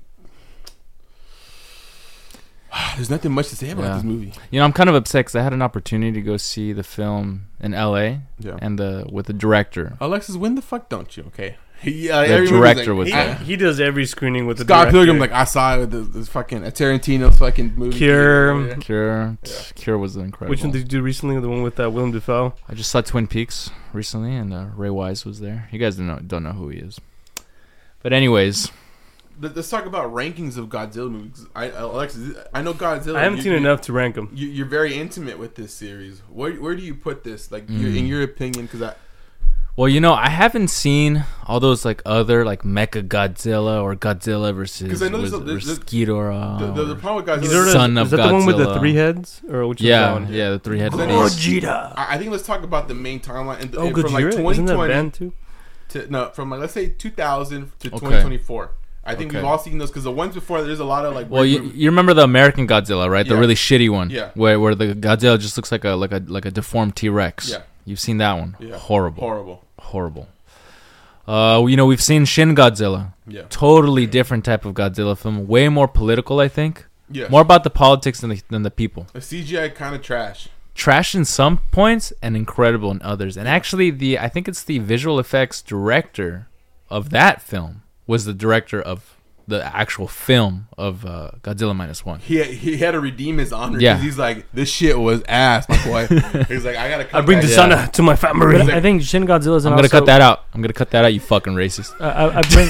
there's nothing much to say about Yeah. this movie. You know, I'm kind of upset because I had an opportunity to go see the film in L A Yeah. and the with the director. Alexis, when the fuck don't you? Okay. Yeah, The every movie's director was He, there. he does every screening with the Scott director. Pilgrim, like I saw it with the, this fucking a Tarantino's fucking movie. Cure. Yeah. Cure, Yeah. Cure was incredible. Which one did you do recently? The one with uh, Willem Dafoe? I just saw Twin Peaks recently, and uh, Ray Wise was there. You guys don't know don't know who he is, but anyways, Let- Let's talk about rankings of Godzilla movies. I, Alexis, I know Godzilla. I haven't you- seen you- enough to rank them. You, you're very intimate with this series. Where where do you put this? Like your, Mm. in your opinion? Because I well, you know, I haven't seen all those like other like Mecha Godzilla or Godzilla versus 'Cause I know there's a- versus there's- Ghidorah. the, the, the or- problem with Is, Godzilla. there is- a- Son of is that the one with the Godzilla. three heads? Or which yeah, one's that one? yeah, the three headed Oh, face. Gogeta. I I think let's talk about the main timeline. And, Oh, and from like Gojira? twenty Isn't that twenty banned too? to no, from like let's say two thousand to Okay. twenty twenty-four. I think Okay. we've all seen those because the ones before there's a lot of like. Well, weird you, you remember the American Godzilla, right? The Yeah. really shitty one, Yeah. where where the Godzilla just looks like a like a like a deformed T Rex. Yeah. You've seen that one? Yeah. Horrible, horrible. horrible. Uh, you know, we've seen Shin Godzilla. Yeah. Totally different type of Godzilla film. Way more political, I think. Yeah. More about the politics than the, than the people. The C G I kind of trash. Trash in some points and incredible in others. And actually, the I think it's the visual effects director of that film was the director of the actual film of uh, Godzilla Minus One. He he had to redeem his honor because Yeah. he's like, this shit was ass, my boy. He's like, I gotta. Come I bring back. dishonor Yeah. to my family. But I think Shin Godzilla is I'm an gonna also, cut that out. I'm gonna cut that out. You fucking racist. Uh, I, I bring,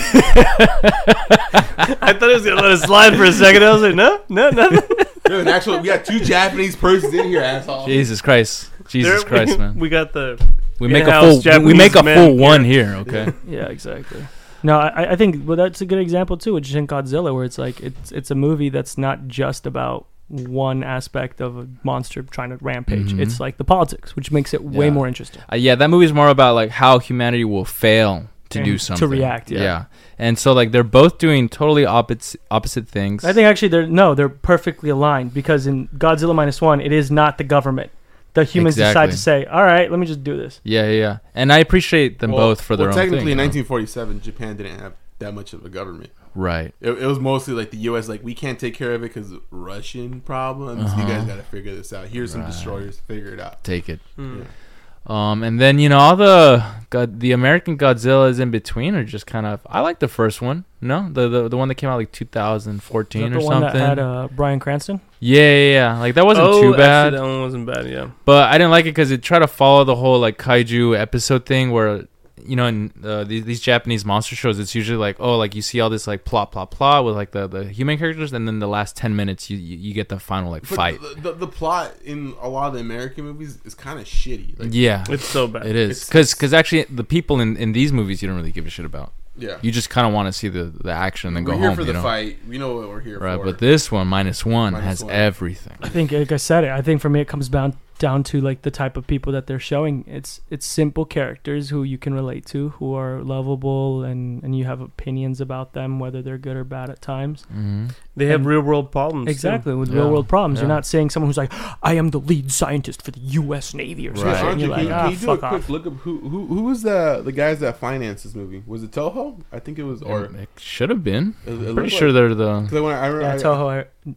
I thought it was gonna let it slide for a second. I was like, no, no, nothing. Dude, an actual, we got two Japanese persons in here, asshole. Jesus Christ. Jesus There- Christ, man. We got the We make a in-house full. We Japanese make a men full here. one here. Okay. yeah, exactly. No, I, I think well that's a good example too with Shin Godzilla, where it's like it's it's a movie that's not just about one aspect of a monster trying to rampage. Mhm. It's like the politics, which makes it way Yeah. more interesting. Uh, yeah, that movie's more about like how humanity will fail to And do to something. react, yeah. And so like they're both doing totally opposite opposite things. I think actually they're no, they're perfectly aligned because in Godzilla Minus One, it is not the government. The humans decide Exactly. to say, "All right, let me just do this." Yeah, yeah, yeah. And I appreciate them Well- both for their well, own technically, thing. in you know? nineteen forty-seven, Japan didn't have that much of a government. Right. It, it was mostly like the U S like, we can't take care of it because Russian problems. You Uh-huh. guys got to figure this out. Here's some Right. destroyers. Figure it out. Take it. Hmm. Yeah. Um, and then you know all the God, the American Godzillas in between are just kind of. I like the first one. No, the the, the one that came out like two thousand Is fourteen that or the one something. that had uh, Bryan Cranston? yeah, yeah, yeah. Like that wasn't oh, too bad. Actually, that one wasn't bad. Yeah. But I didn't like it because it tried to follow the whole like kaiju episode thing where, you know, in uh, these, these Japanese monster shows, it's usually like, oh, like you see all this like plot, plot, plot with like the, the human characters, and then the last ten minutes you you, you get the final like But fight. The, the, the plot in a lot of the American movies is kind of shitty. Like, Yeah, It's so bad. it is It's- because because actually the people in, in these movies you don't really give a shit about. yeah. You just kind of want to see the, the action and then we're go here home. for you the know? fight. We know what we're here Right, for. but this one minus one Minus has one. everything. I think, like I said, it. I think for me, it comes down down to like the type of people that they're showing. It's it's simple characters who you can relate to, who are lovable, and and you have opinions about them, whether they're good or bad at times. Mm-hmm. They have And- real world problems. too. Exactly, with Yeah. real world problems. You're Yeah. not saying someone who's like, I am the lead scientist for the U S Navy or Right. something. Andre, And you're can, like, you- ah, can you do a fuck quick off. look up who who who was the the guys that financed this movie? Was it Toho? I think it was, or it should have been. it, it Pretty looked sure like, they're the. 'cause when I, I, Yeah, I, Toho. I-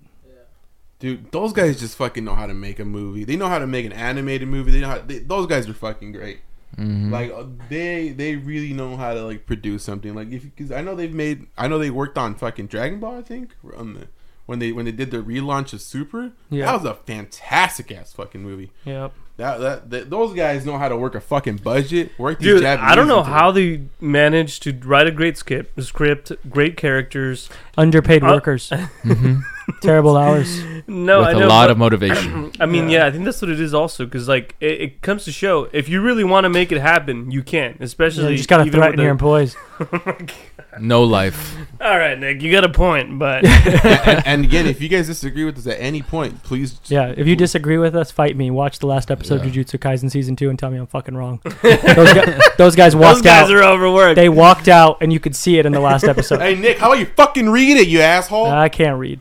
dude, those guys just fucking know how to make a movie. They know how to make an animated movie. They know how, they, those guys are fucking great. Mhm. Like uh, they they really know how to like produce something. Like if because I know they've made I know they worked on fucking Dragon Ball. I think on the when they when they did the relaunch of Super. Yeah. That was a fantastic ass fucking movie. Yep. That, that that those guys know how to work a fucking budget. Work these Dude, Japanese I don't know into it. how they managed to write a great script, script, great characters. Underpaid Uh, workers. Mhm. Terrible hours. No, With I a know, lot but- of motivation. I mean, Yeah. yeah. I think that's what it is also, because like it, it comes to show if you really want to make it happen, you can. Especially Yeah, you just gotta even threaten with your the- employees. No life. All right, Nick, you got a point, but and, and again, if you guys disagree with us at any point, please. Yeah, if you disagree with us, fight me. Watch the last episode Yeah. of Jujutsu Kaisen season two and tell me I'm fucking wrong. those, guys, those guys walked those guys out. are overworked. They walked out, and you could see it in the last episode. Hey Nick, how about you fucking read it, you asshole? I can't read.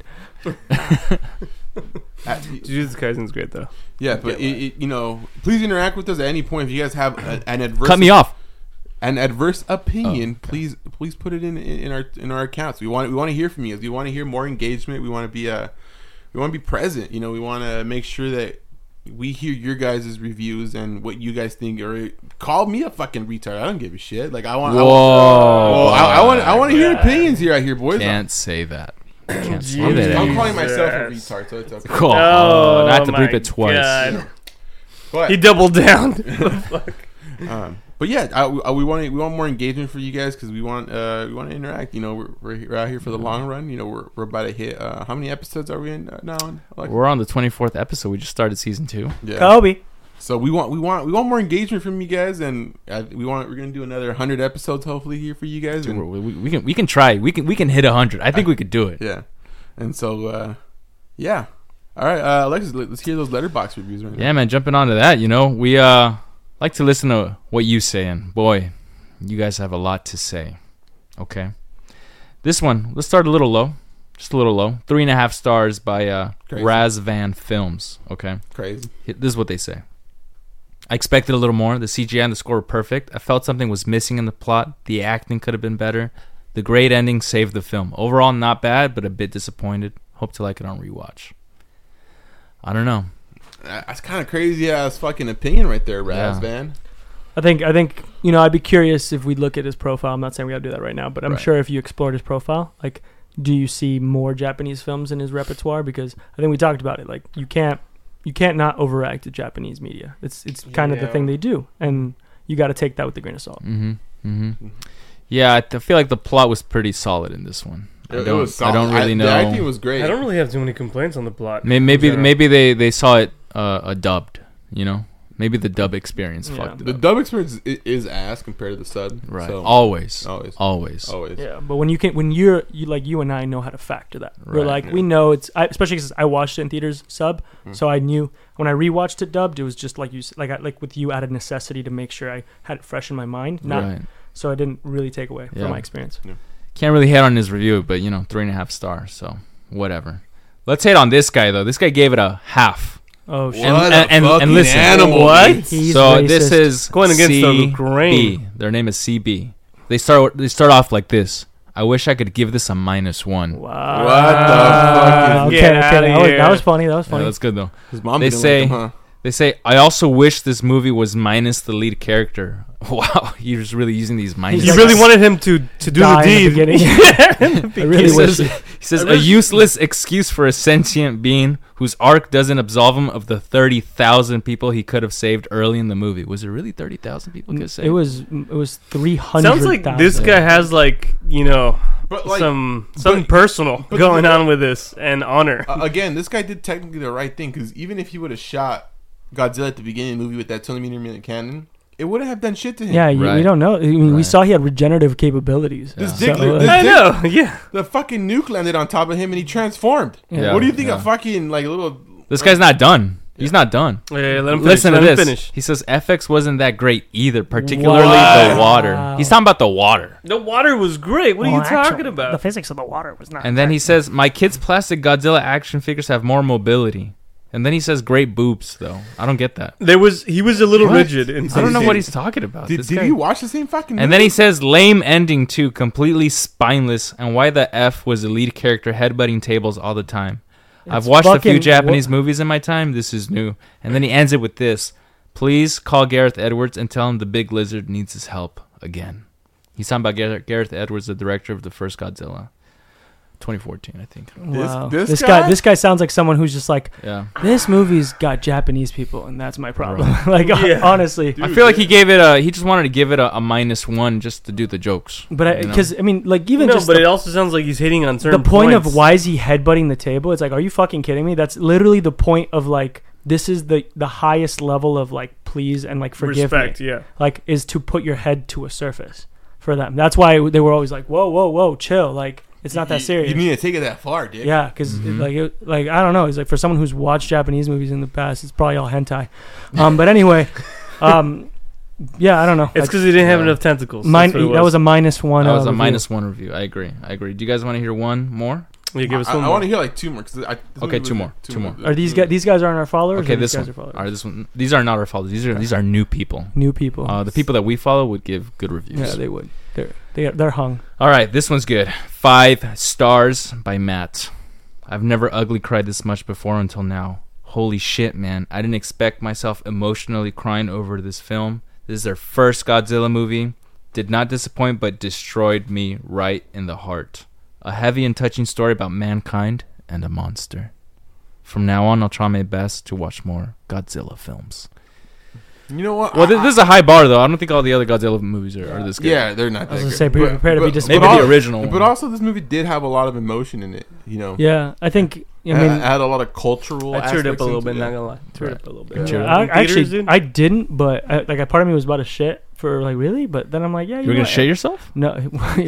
Uh, Jujutsu Kaisen's great though. yeah, but it, it, you know, please interact with us at any point. If you guys have a, an adverse Cut me off. an adverse opinion, Oh, okay. please please put it in, in in our in our accounts. We want we want to hear from you. We want to hear more engagement. We want to be uh we want to be present. You know, we want to make sure that we hear your guys' reviews and what you guys think. Or call me a fucking retard. I don't give a shit. Like I want. I Whoa. want, I, I want. I want to hear God. opinions here out here, boys. Can't say that. Can't say I'm, that. I'm anymore. calling myself a Jesus. retard, so it's okay. Cool. Oh, Oh, not to my bleep it twice. God. But, He doubled down. um, but yeah, I, I- we want we want more engagement for you guys because we want uh, we want to interact. You know, we're, we're here- we're out here for the long run. You know, we're we're about to hit. Uh, how many episodes are we in uh, now? Like, We're on the twenty-fourth episode. We just started season two. yeah. Kobe. So we want we want we want more engagement from you guys, and uh, we want we're gonna do another hundred episodes hopefully here for you guys. Dude, And, we, we, we can we can try. We can we can hit a hundred. I think we could do it. yeah, and so uh, yeah. All right, uh, Alexis, let- let's hear those letterbox reviews right now. Yeah, man. Jumping onto that, you know, we uh like to listen to what you say, and boy, you guys have a lot to say. Okay, this one, let's start a little low, just a little low. Three and a half stars by uh, Crazy. Razvan Films. Okay, Crazy. This is what they say. I expected a little more. The C G I and the score were perfect. I felt something was missing in the plot. The acting could have been better. The great ending saved the film. Overall, not bad, but a bit disappointed. Hope to like it on rewatch. I don't know. That's kind of crazy ass fucking opinion right there, Raz, Yeah. man. I think I think you know I'd be curious if we look at his profile. I'm not saying we gotta do that right now, but I'm Right. sure if you explored his profile, like, do you see more Japanese films in his repertoire? Because I think we talked about it. Like, you can't you can't not overact the Japanese media. It's it's kind of the Yeah. thing they do, and you got to take that with a grain of salt. Mm-hmm. Mm-hmm. Yeah, I, th- feel like the plot was pretty solid in this one. I It- it don't, was I don't solid. really know. The acting was great. I don't really have too many complaints on the plot. Maybe in maybe, general. maybe they, they saw it uh, a dubbed. You know, maybe the dub experience Yeah. fucked it The up. dub experience is, is ass compared to the sub. Right. So, always. always. Always. Always. Yeah, but when you can, when you're you like you and I know how to factor that. We're Right, like yeah. we know it's I, especially because I watched it in theaters sub, Mm. so I knew when I rewatched it dubbed, it was just like you s- like I, like with you out of necessity to make sure I had it fresh in my mind. Not Right. so I didn't really take away Yeah. from my experience. Can't really hate on his review, but you know, three and a half stars. So whatever. Let's hate on this guy though. This guy gave it a half. Oh shit! And- What and- a and- and fucking listen. animal, What? dude. He's so this racist. is Going against the C B. grain. Their name is C B. They start they start off like this. I wish I could give this a minus one. Wow. What the fuck is- Okay, Get okay, outta that was, here. that was funny. That was Yeah, funny. that's good though. His mom They didn't say- like him, huh? They say I also wish this movie was minus the lead character. Wow, you're just really using these minus. You like- really wanted him to, to do Die the in deed. beginning. I He really wish. says, he says I a wish- useless excuse for a sentient being whose arc doesn't absolve him of the thirty thousand people he could have saved early in the movie. Was it really thirty thousand people he could have saved? It was it was three hundred. Sounds like this guy has like you know But like, some something but- personal but going the- on with this and honor. uh, again, this guy did technically the right thing because even if he would have shot Godzilla at the beginning of the movie with that twenty millimeter cannon, it wouldn't have done shit to him. Yeah, you, we Right. don't know. I mean, we Right. saw he had regenerative capabilities. This Yeah. dick, So, this uh, I dick- know, yeah. the fucking nuke landed on top of him and he transformed. Yeah. What do you think Yeah. a fucking like little? This guy's not done. He's not done. Yeah, let him finish. Listen let to him this. finish. He says F X wasn't that great either, particularly Wow. the water. He's talking about the water. The water was great. What are Well, you talking actually, about? The physics of the water was not. And then he says, my kids' plastic Godzilla action figures have more mobility. And then he says, great boobs, though. I don't get that. there was he was a little What? rigid. In I don't know Did- what he's talking about. Did, This did guy- you watch the same fucking? And then he says, lame ending too, completely spineless. And why the F was the lead character headbutting tables all the time? I've It's watched a few fucking- Japanese movies in my time. This is new. And then he ends it with this. Please call Gareth Edwards and tell him the big lizard needs his help again. He's talking about Gareth, Gareth Edwards, the director of the first Godzilla. twenty fourteen, I think. Wow. This- This, this guy, guy- this guy sounds like someone who's just like, Yeah. this movie's got Japanese people, and that's my problem. like Yeah. honestly, Dude, I feel like he gave it a. He just wanted to give it a, a minus one just to do the jokes. but you know? because I, mean, like even no, just but the, it also sounds like he's hitting on the certain point points. of why is he headbutting the table? It's like, are you fucking kidding me? That's literally the point of like, this is the the highest level of like, please and like forgive respect. me. Yeah, Like, is to put your head to a surface for them. That's why they were always like, whoa, whoa, whoa, chill. Like, it's not that You- serious. You need to take it that far, dude. Yeah, because Mhm. like it, like I don't know. It's like for someone who's watched Japanese movies in the past, it's probably all hentai. Um, but anyway, um, yeah, I don't know. it's because he didn't have Yeah. enough tentacles. Mine, That's what it that was a minus one. That uh, was a review. minus one review. I agree. I agree. Do you guys want to hear one more? Yeah, give us I, one I more. want to hear like two more. Cause I, this Okay, movie two was- more, two more. Are these guys? These guys aren't our followers. Okay, or these this guys one. Are followers? All right, this one. These are not our followers. These are these are new people. New people. Uh, the people that we follow would give good reviews. yeah, they would. They're they, they're hung. All right, this one's good. Five stars by Matt. I've never ugly cried this much before until now. Holy shit, man. I didn't expect myself emotionally crying over this film. This is their first Godzilla movie. Did not disappoint, but destroyed me right in the heart. A heavy and touching story about mankind and a monster. From now on, I'll try my best to watch more Godzilla films. You know what? Well, I- this, this is a high bar, though. I don't think all the other Godzilla movies are, are this good. Yeah, they're not. I was that gonna good. say, be prepared to be disappointed. Maybe but the al- original But one. also, this movie did have a lot of emotion in it. You know, Yeah, I think. I I mean, it had a lot of cultural. I cheered up aspects a little into bit. it. Not gonna lie, cheered Right. up a little bit. Yeah. Cheered I, In theaters, actually, dude? I didn't, but I, like a part of me was about to shit for like really, but then I'm like, yeah, you You were know going what? to shit yourself? No,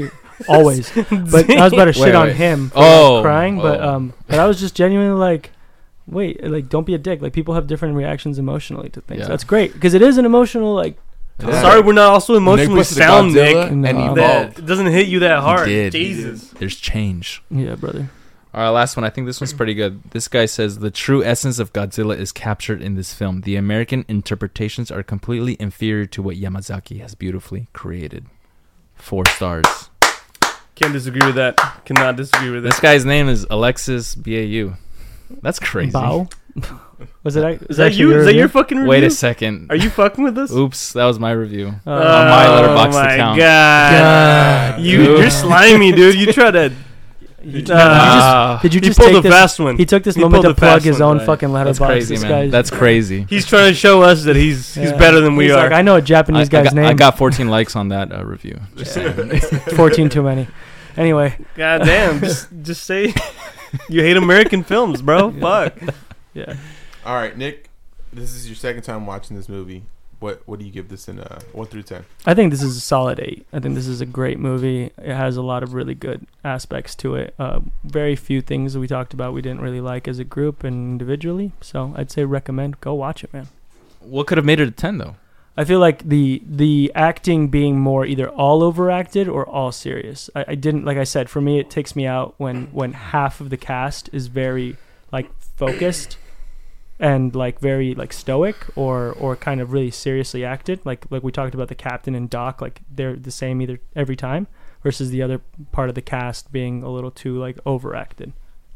always. But I was about to shit Wait, on wait. him for Oh, like, crying, but oh. um, but I was just genuinely like, wait, like don't be a dick. Like people have different reactions emotionally to things. Yeah. That's great because it is an emotional like. Yeah. Sorry, we're not also emotionally Nick pushed the sound, Godzilla Nick. No, and I'm- evolved. That it doesn't hit you that hard. did. Jesus. There's change. Yeah, brother. All right, last one. I think this one's pretty good. This guy says the true essence of Godzilla is captured in this film. The American interpretations are completely inferior to what Yamazaki has beautifully created. Four stars. Can't disagree with that. Cannot disagree with This that. guy's name is Alexis B A U. That's crazy. Bow. Was it? Is that you? Is that your fucking review? Wait a second. Are you fucking with us? Oops, that was my review. Uh, On my Letterboxd oh my account. God. God. You, Dude. you're slimy, dude. You try to. You, Ah, did you He just pulled take the this? fast one. He took this He moment pulled to the plug fast his one, own right. fucking that's letterbox. crazy, This man. guy's- That's crazy. He's trying to show us that he's he's Yeah. better than we He's are. Like, I know a I, Japanese I guy's got, name. I got fourteen likes on that uh, review. Just saying. fourteen too many. Anyway, God damn. just just say you hate American films, bro. Fuck. yeah. All right, Nick. This is your second time watching this movie. What what do you give this in uh, one through ten? I think this is a solid eight. I think this is a great movie. It has a lot of really good aspects to it. Uh, very few things that we talked about we didn't really like as a group and individually. So I'd say recommend. Go watch it, man. What could have made it a ten, though? I feel like the the acting being more either all overacted or all serious. I, I didn't like I said, for me it takes me out when when half of the cast is very like focused and like very like stoic or or kind of really seriously acted. Like like we talked about the captain and Doc, like they're the same either every time, versus the other part of the cast being a little too like overacted.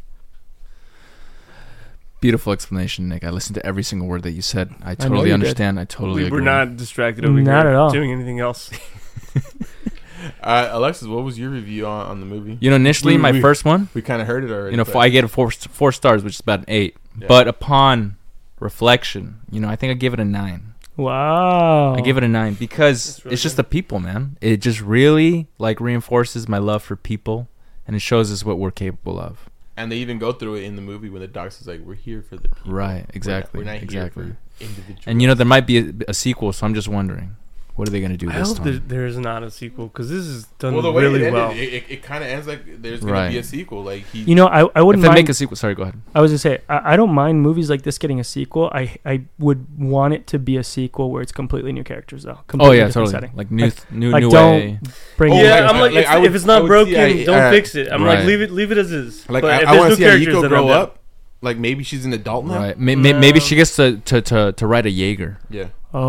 Beautiful explanation, Nick. I listened to every single word that you said. I know totally you did. understand. I totally we agree. were not distracted over Not here at all. doing anything else. Uh, Alexis, what was your review on, on the movie? You know, initially, We- my we- first one, We kind of heard it already. you know, but- f- I gave it four four stars, which is about an eight. Yeah. But upon reflection, you know, I think I give it a nine. Wow. I give it a nine because That's really it's just good. the people, man. It just really like reinforces my love for people, and it shows us what we're capable of. and they even go through it in the movie when the doc says like, "We're here for the people." Right? We're not- Exactly. We're not, exactly. here for individuals. And you know, there might be a, a sequel, so I'm just wondering, what are they gonna do I this hope time? that there's not a sequel because this is done well, the way really it ended, well. it, it, it kind of ends like there's gonna Right. be a sequel. Like he, You know, I, I if wouldn't they mind. make a sequel, sorry, go ahead. I was gonna say I, I don't mind movies like this getting a sequel. I I would want it to be a sequel where it's completely new characters though. Oh Completely yeah, different totally. setting. Like new, Like- new, like, new don't- way. Bring Oh, it yeah, like- I'm like, like, if, I would- if it's I not would broken, see, I- don't uh, fix it. I'm Right. like, leave it, leave it as is. like but I, if I there's want new to see characters, Ayiko then grow I'm down. up. Like maybe she's an adult now. Right? May, may, maybe No. she gets to to to, to ride a Jaeger. Yeah.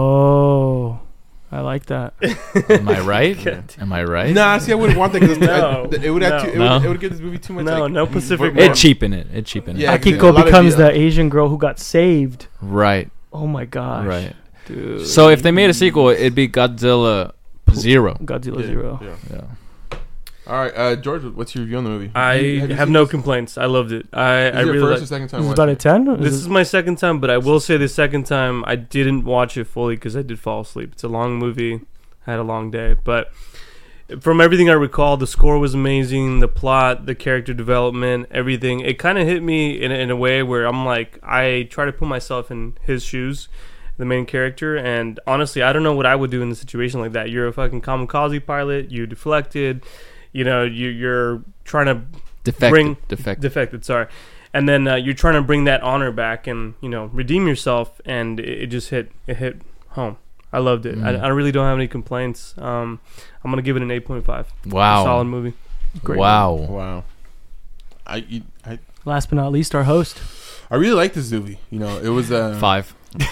Oh, I like that. Am I right? God. Am I right? Nah, see, I wouldn't want that because No. it would have No. to, it, No. would, it would give this movie too much. No, like, no Pacific we're- Rim. It cheapen it. It cheapen it. Yeah, 'cause a Akiko lot of becomes the, uh, the Asian girl who got saved. Right. Oh my gosh. Right. Dude. So if they made a sequel, it'd be Godzilla Zero. Godzilla Yeah, Zero. yeah. Yeah. All right, uh, George, what's your review on the movie? I You- you have seen no this? complaints. I loved it. I, Is I it your really first or like. second time This is watching about a it? ten. This is my second time, but I will say the second time I didn't watch it fully because I did fall asleep. It's a long movie. I had a long day, but from everything I recall, the score was amazing. The plot, the character development, everything. It kind of hit me in a, in a way where I'm like, I try to put myself in his shoes, the main character, and honestly, I don't know what I would do in a situation like that. You're a fucking kamikaze pilot. You deflected. You know, you, you're trying to Defected. Bring- Defected. defected. Sorry, and then uh, you're trying to bring that honor back and you know redeem yourself, and it, it just hit it hit home. I loved it. Mm. I, I really don't have any complaints. Um, I'm gonna give it an eight point five. Wow. Solid movie. Great. Wow. Wow. I, you, I Last but not least, our host. I really like this movie. You know, it was uh, Five.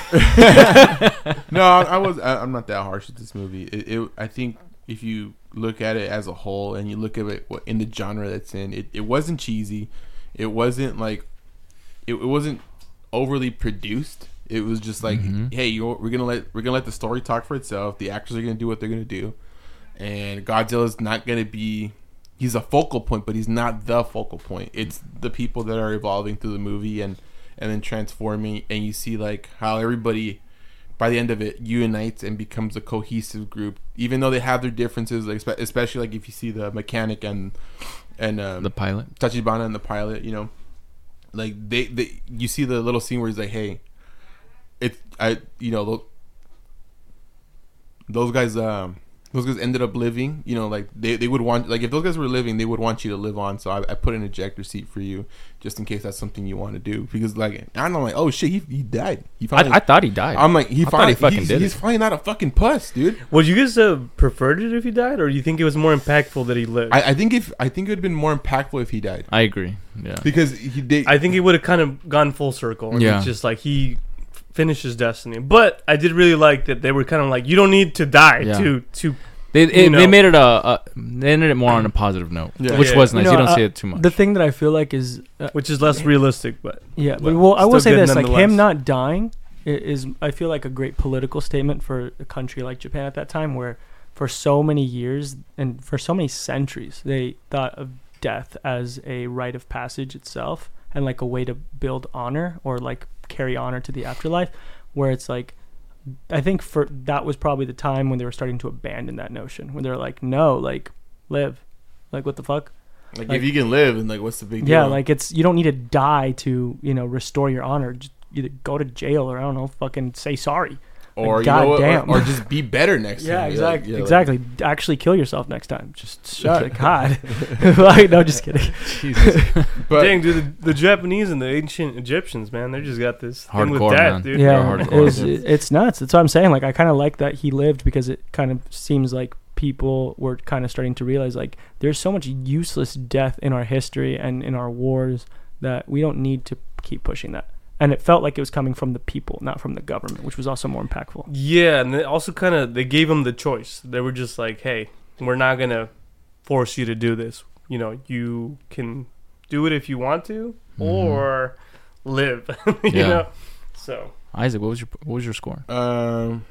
No, I, I was. I, I'm not that harsh with this movie. It, it. I think if you look at it as a whole and you look at it what, in the genre that's in, it, it wasn't cheesy. It wasn't like. It, it wasn't overly produced. It was just like, Mhm. hey, you're, we're gonna let we're gonna let the story talk for itself. The actors are gonna do what they're gonna do, and Godzilla's not gonna be. He's a focal point, but he's not the focal point. It's the people that are evolving through the movie and and then transforming, and you see like how everybody by the end of it unites and becomes a cohesive group, even though they have their differences. Like spe- especially like if you see the mechanic and and um, The pilot. Tachibana and the pilot, you know, like they, they you see the little scene where he's like, hey, it's I you know those, those guys um those guys ended up living. You know, like they, they would want, like if those guys were living, they would want you to live on. So I, I put an ejector seat for you, just in case that's something you want to do. Because like I don't know, like oh shit, he, he died. He I, finally, I thought he died. I'm like he I thought finally he fucking he's, did he's it. finally not a fucking puss, dude. Would you guys uh, preferred it if he died, or do you think it was more impactful that he lived? I, I, I think if I think it would have been more impactful if he died. I agree. Yeah. Because he did. think it would have kind of gone full circle. And Yeah. It's just like he f- finished his destiny. But I did really like that they were kind of like, you don't need to die Yeah. to to. They it, You know. they made it a, a they ended it more on a positive note, Yeah. which Yeah. was nice. You You, know, don't uh, see it too much. The thing that I feel like is, uh, Which is less realistic, but yeah, but Well, well, I will say still good this: like nonetheless. him not dying i- is, I feel like a great political statement for a country like Japan at that time, where for so many years and for so many centuries they thought of death as a rite of passage itself and like a way to build honor or like carry honor to the afterlife, where it's like. I think for that was probably the time when they were starting to abandon that notion, when they're like, no, like live, like what the fuck. like, like- if you can live, and like what's the big deal? Yeah, like it's you don't need to die to you know restore your honor. Just either go to jail or I don't know, fucking say sorry. or like, you know what, or, goddamn. or just be better next Yeah, time. exactly, yeah, like- exactly. Actually, kill yourself next time. Just shut God. Like, no, just kidding. Jesus. But dang, dude, the, the Japanese and the ancient Egyptians, man, they just got this thing with Hardcore, death, man. dude. Yeah, hardcore. it's, it's nuts. That's what I'm saying. Like, I kind of like that he lived because it kind of seems like people were kind of starting to realize like there's so much useless death in our history and in our wars that we don't need to keep pushing that. And it felt like it was coming from the people, not from the government, which was also more impactful. Yeah, and they also kind of they gave him the choice. They were just like, "Hey, we're not gonna force you to do this. You know, you can do it if you want to, Mhm. or live." you Yeah. know. So Isaac, what was your what was your score? Um,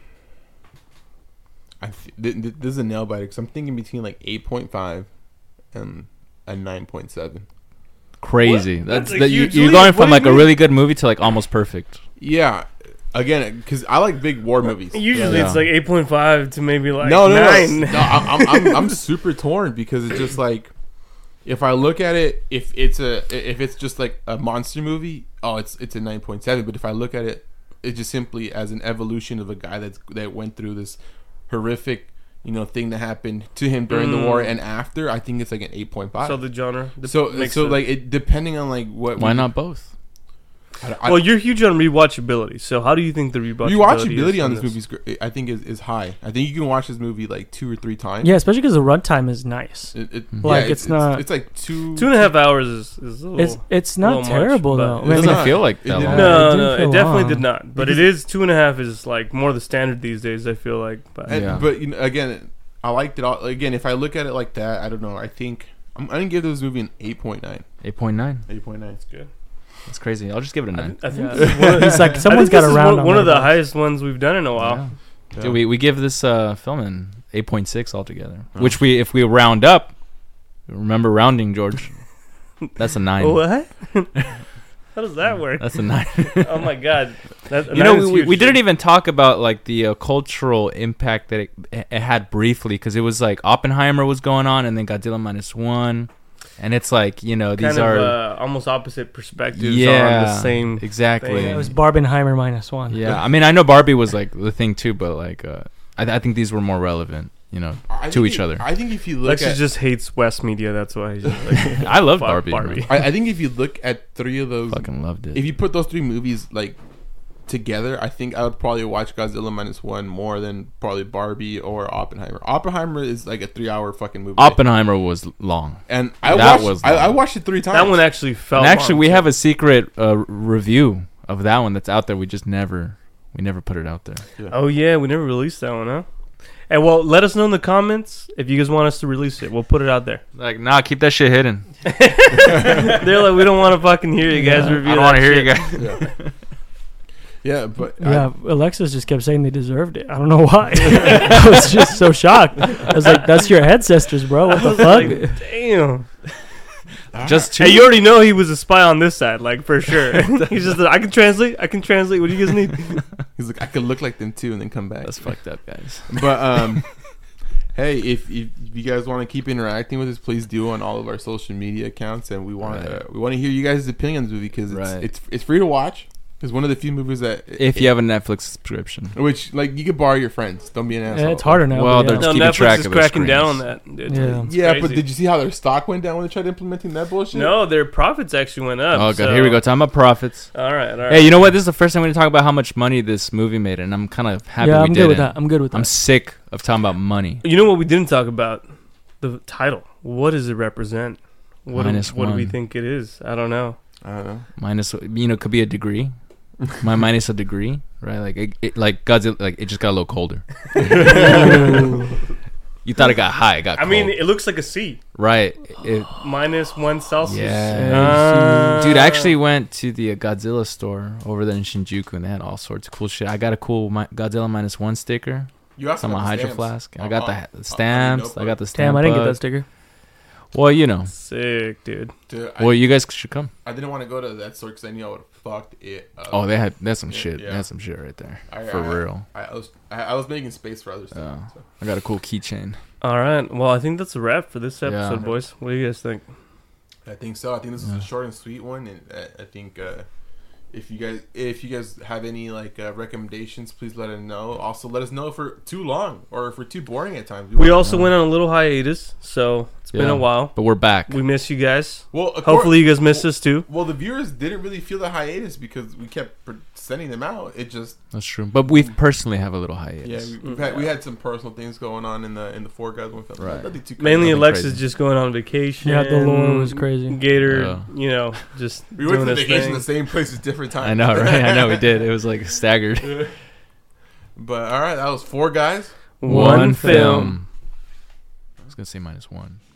I th- th- th- this is a nail biter because I'm thinking between like eight point five and a nine point seven. Crazy. What? That's, That's a that you, huge you're leap. going What from do you like a mean? really good movie to like almost perfect. Yeah, again, because I like big war movies. usually Yeah. it's like eight point five to maybe like no, no, nine. no, no. I'm, I'm, I'm, I'm super torn because it's just like if I look at it, if it's a if it's just like a monster movie, oh, it's it's a nine point seven. But if I look at it, it's just simply as an evolution of a guy that's that went through this horrific, you know, thing that happened to him during Mm. the war and after. I think it's like an eight point five. So the genre. the- So makes so sense. like it depending on like what Why we- not both? I, I, well, you're huge on rewatchability. So how do you think the rewatchability? rewatchability is on from this movie is gr- I think is, is high. I think you can watch this movie like two or three times. Yeah, especially because the runtime is nice. It, it, Mhm. Like, yeah, it's not- It's, like two. Two and a half hours is, is a little. It's it's a not little much, terrible but though. it I It's It mean, doesn't not. feel like It that didn't- long. No, No, it no, didn't it feel definitely long. did not. But it Because- is two and a half is like more the standard these days. I feel like, but And, Yeah. But you know, again, I liked it all. Again, if I look at it like that, I don't know. I think I'm, I'm gonna give this movie an eight point nine. eight point nine. Eight point nine. it's good. That's crazy. I'll just give it a I, nine. I think Yeah. this is one of, He's like I someone's think got this a is round one, on one of the their box. highest ones we've done in a while. Yeah. Dude, we, we give this uh, film an eight point six altogether. Oh. Which we if we round up, remember rounding, George. That's a nine. What? How does that work? That's a nine. Oh my god! That, You know, we, we, we didn't even talk about like the uh, cultural impact that it, it had briefly because it was like Oppenheimer was going on and then Godzilla minus one, and it's like you know these kind are of uh, almost opposite perspectives on yeah the same. exactly. Yeah, it was Barbenheimer minus one. Yeah, I mean I know Barbie was like the thing too, but like uh, I, th- I think these were more relevant. You know, I To think each if- other. I think if you look Lex at, just hates West media. That's why he's just like, I love fuck Barbie. Barbie. man. I, I think if you look at three of those, Fucking loved it. if you put those three movies like together, I think I would probably watch Godzilla minus one more than probably Barbie or Oppenheimer. Oppenheimer is like a three-hour fucking movie. Oppenheimer was long. and I That watched. was I, I long. watched it three times. that one actually felt. And actually, long, we too. have a secret uh, review of that one that's out there. We just never, we never put it out there. Oh yeah, we never released that one, huh? And well, let us know in the comments if you guys want us to release it. We'll put it out there. Like, nah, keep that shit hidden. They're like, we don't want to fucking hear you guys Yeah. review. I don't want want to to hear you guys. Yeah. Yeah, but Yeah, Alexis just kept saying they deserved it. I don't know why. I was just so shocked. I was like, "That's your head sisters, bro. What the fuck?" Damn. I, Just two. Hey, you already know he was a spy on this side, like for sure. He's just, I can translate. I can translate. What do you guys need? he's like, I could look like them too, and then come back. That's fucked up, guys. But um, hey, if, if you guys want to keep interacting with us, please do on all of our social media accounts, and we want Right. uh, we want to hear you guys' opinions on this movie because it's, Right. it's it's free to watch. It's one of the few movies that If you have a Netflix subscription. which like you could borrow your friends. Don't be an asshole. Yeah, it's harder now. Well, but yeah. they're No, keeping Netflix track is of their cracking down on screens. that. Dude. Yeah. It's Yeah, crazy. but did you see how their stock went down when they tried implementing that bullshit? No, their profits actually went up. Oh, God. so- Here we go. Talking about profits. All right, all right. Hey, you know what? This is the first time we're going to talk about how much money this movie made, and I'm kind of happy yeah, we I'm did good with it. that. I'm good with that. I'm sick of talking about money. You know what we didn't talk about? The title. What does it represent? What, do, Minus what do we one. think it is? I don't know. I don't know. Minus, you know, could be a degree. My minus a degree, right? Like, it, it, like Godzilla, like it just got a little colder. You thought it got high, it got I cold. mean, it looks like a C. right? It, Minus one Celsius. Yeah. Uh, Dude, I actually went to the uh, Godzilla store over there in Shinjuku, and they had all sorts of cool shit. I got a cool mi- Godzilla minus one sticker. You also Some got the Hydro stamps. Flask. I Uh-huh. got the, ha- Uh, the stamps. notebook. I got the stamp. Damn, I didn't get bug. that sticker. Well, you know. Sick, dude. Dude, I, Well, you guys should come. I didn't want to go to that store because I knew I would have fucked it up. Oh, they had that's some Yeah, shit. yeah. That's some shit right there. I- For I- real. I, I was I, I was making space for other stuff. Yeah. so. I got a cool keychain. All right. Well, I think that's a wrap for this episode, Yeah. boys. What do you guys think? I think so. I think this is Yeah. a short and sweet one, and I, I think uh, if you guys if you guys have any like uh, recommendations, please let us know. Also, let us know if we're too long or if we're too boring at times. We want- also went on a little hiatus, so it's been Yeah. a while. But we're back. We miss you guys. well, of course- Hopefully, you guys miss us too. Well, the viewers didn't really feel the hiatus because we kept pre- sending them out. It just That's true. But we personally have a little hiatus. yeah, we, we've had, we had some personal things going on in the in the four guys one. Right. Nothing too crazy. Mainly Nothing Alexis crazy. just going on vacation. Yeah, the lore was crazy. Gator, Yeah. you know, just we went doing to his vacation thing. the same place at different times. I know, right? I know we did. It was like staggered. But all right, that was four guys. One film. I was going to say minus one.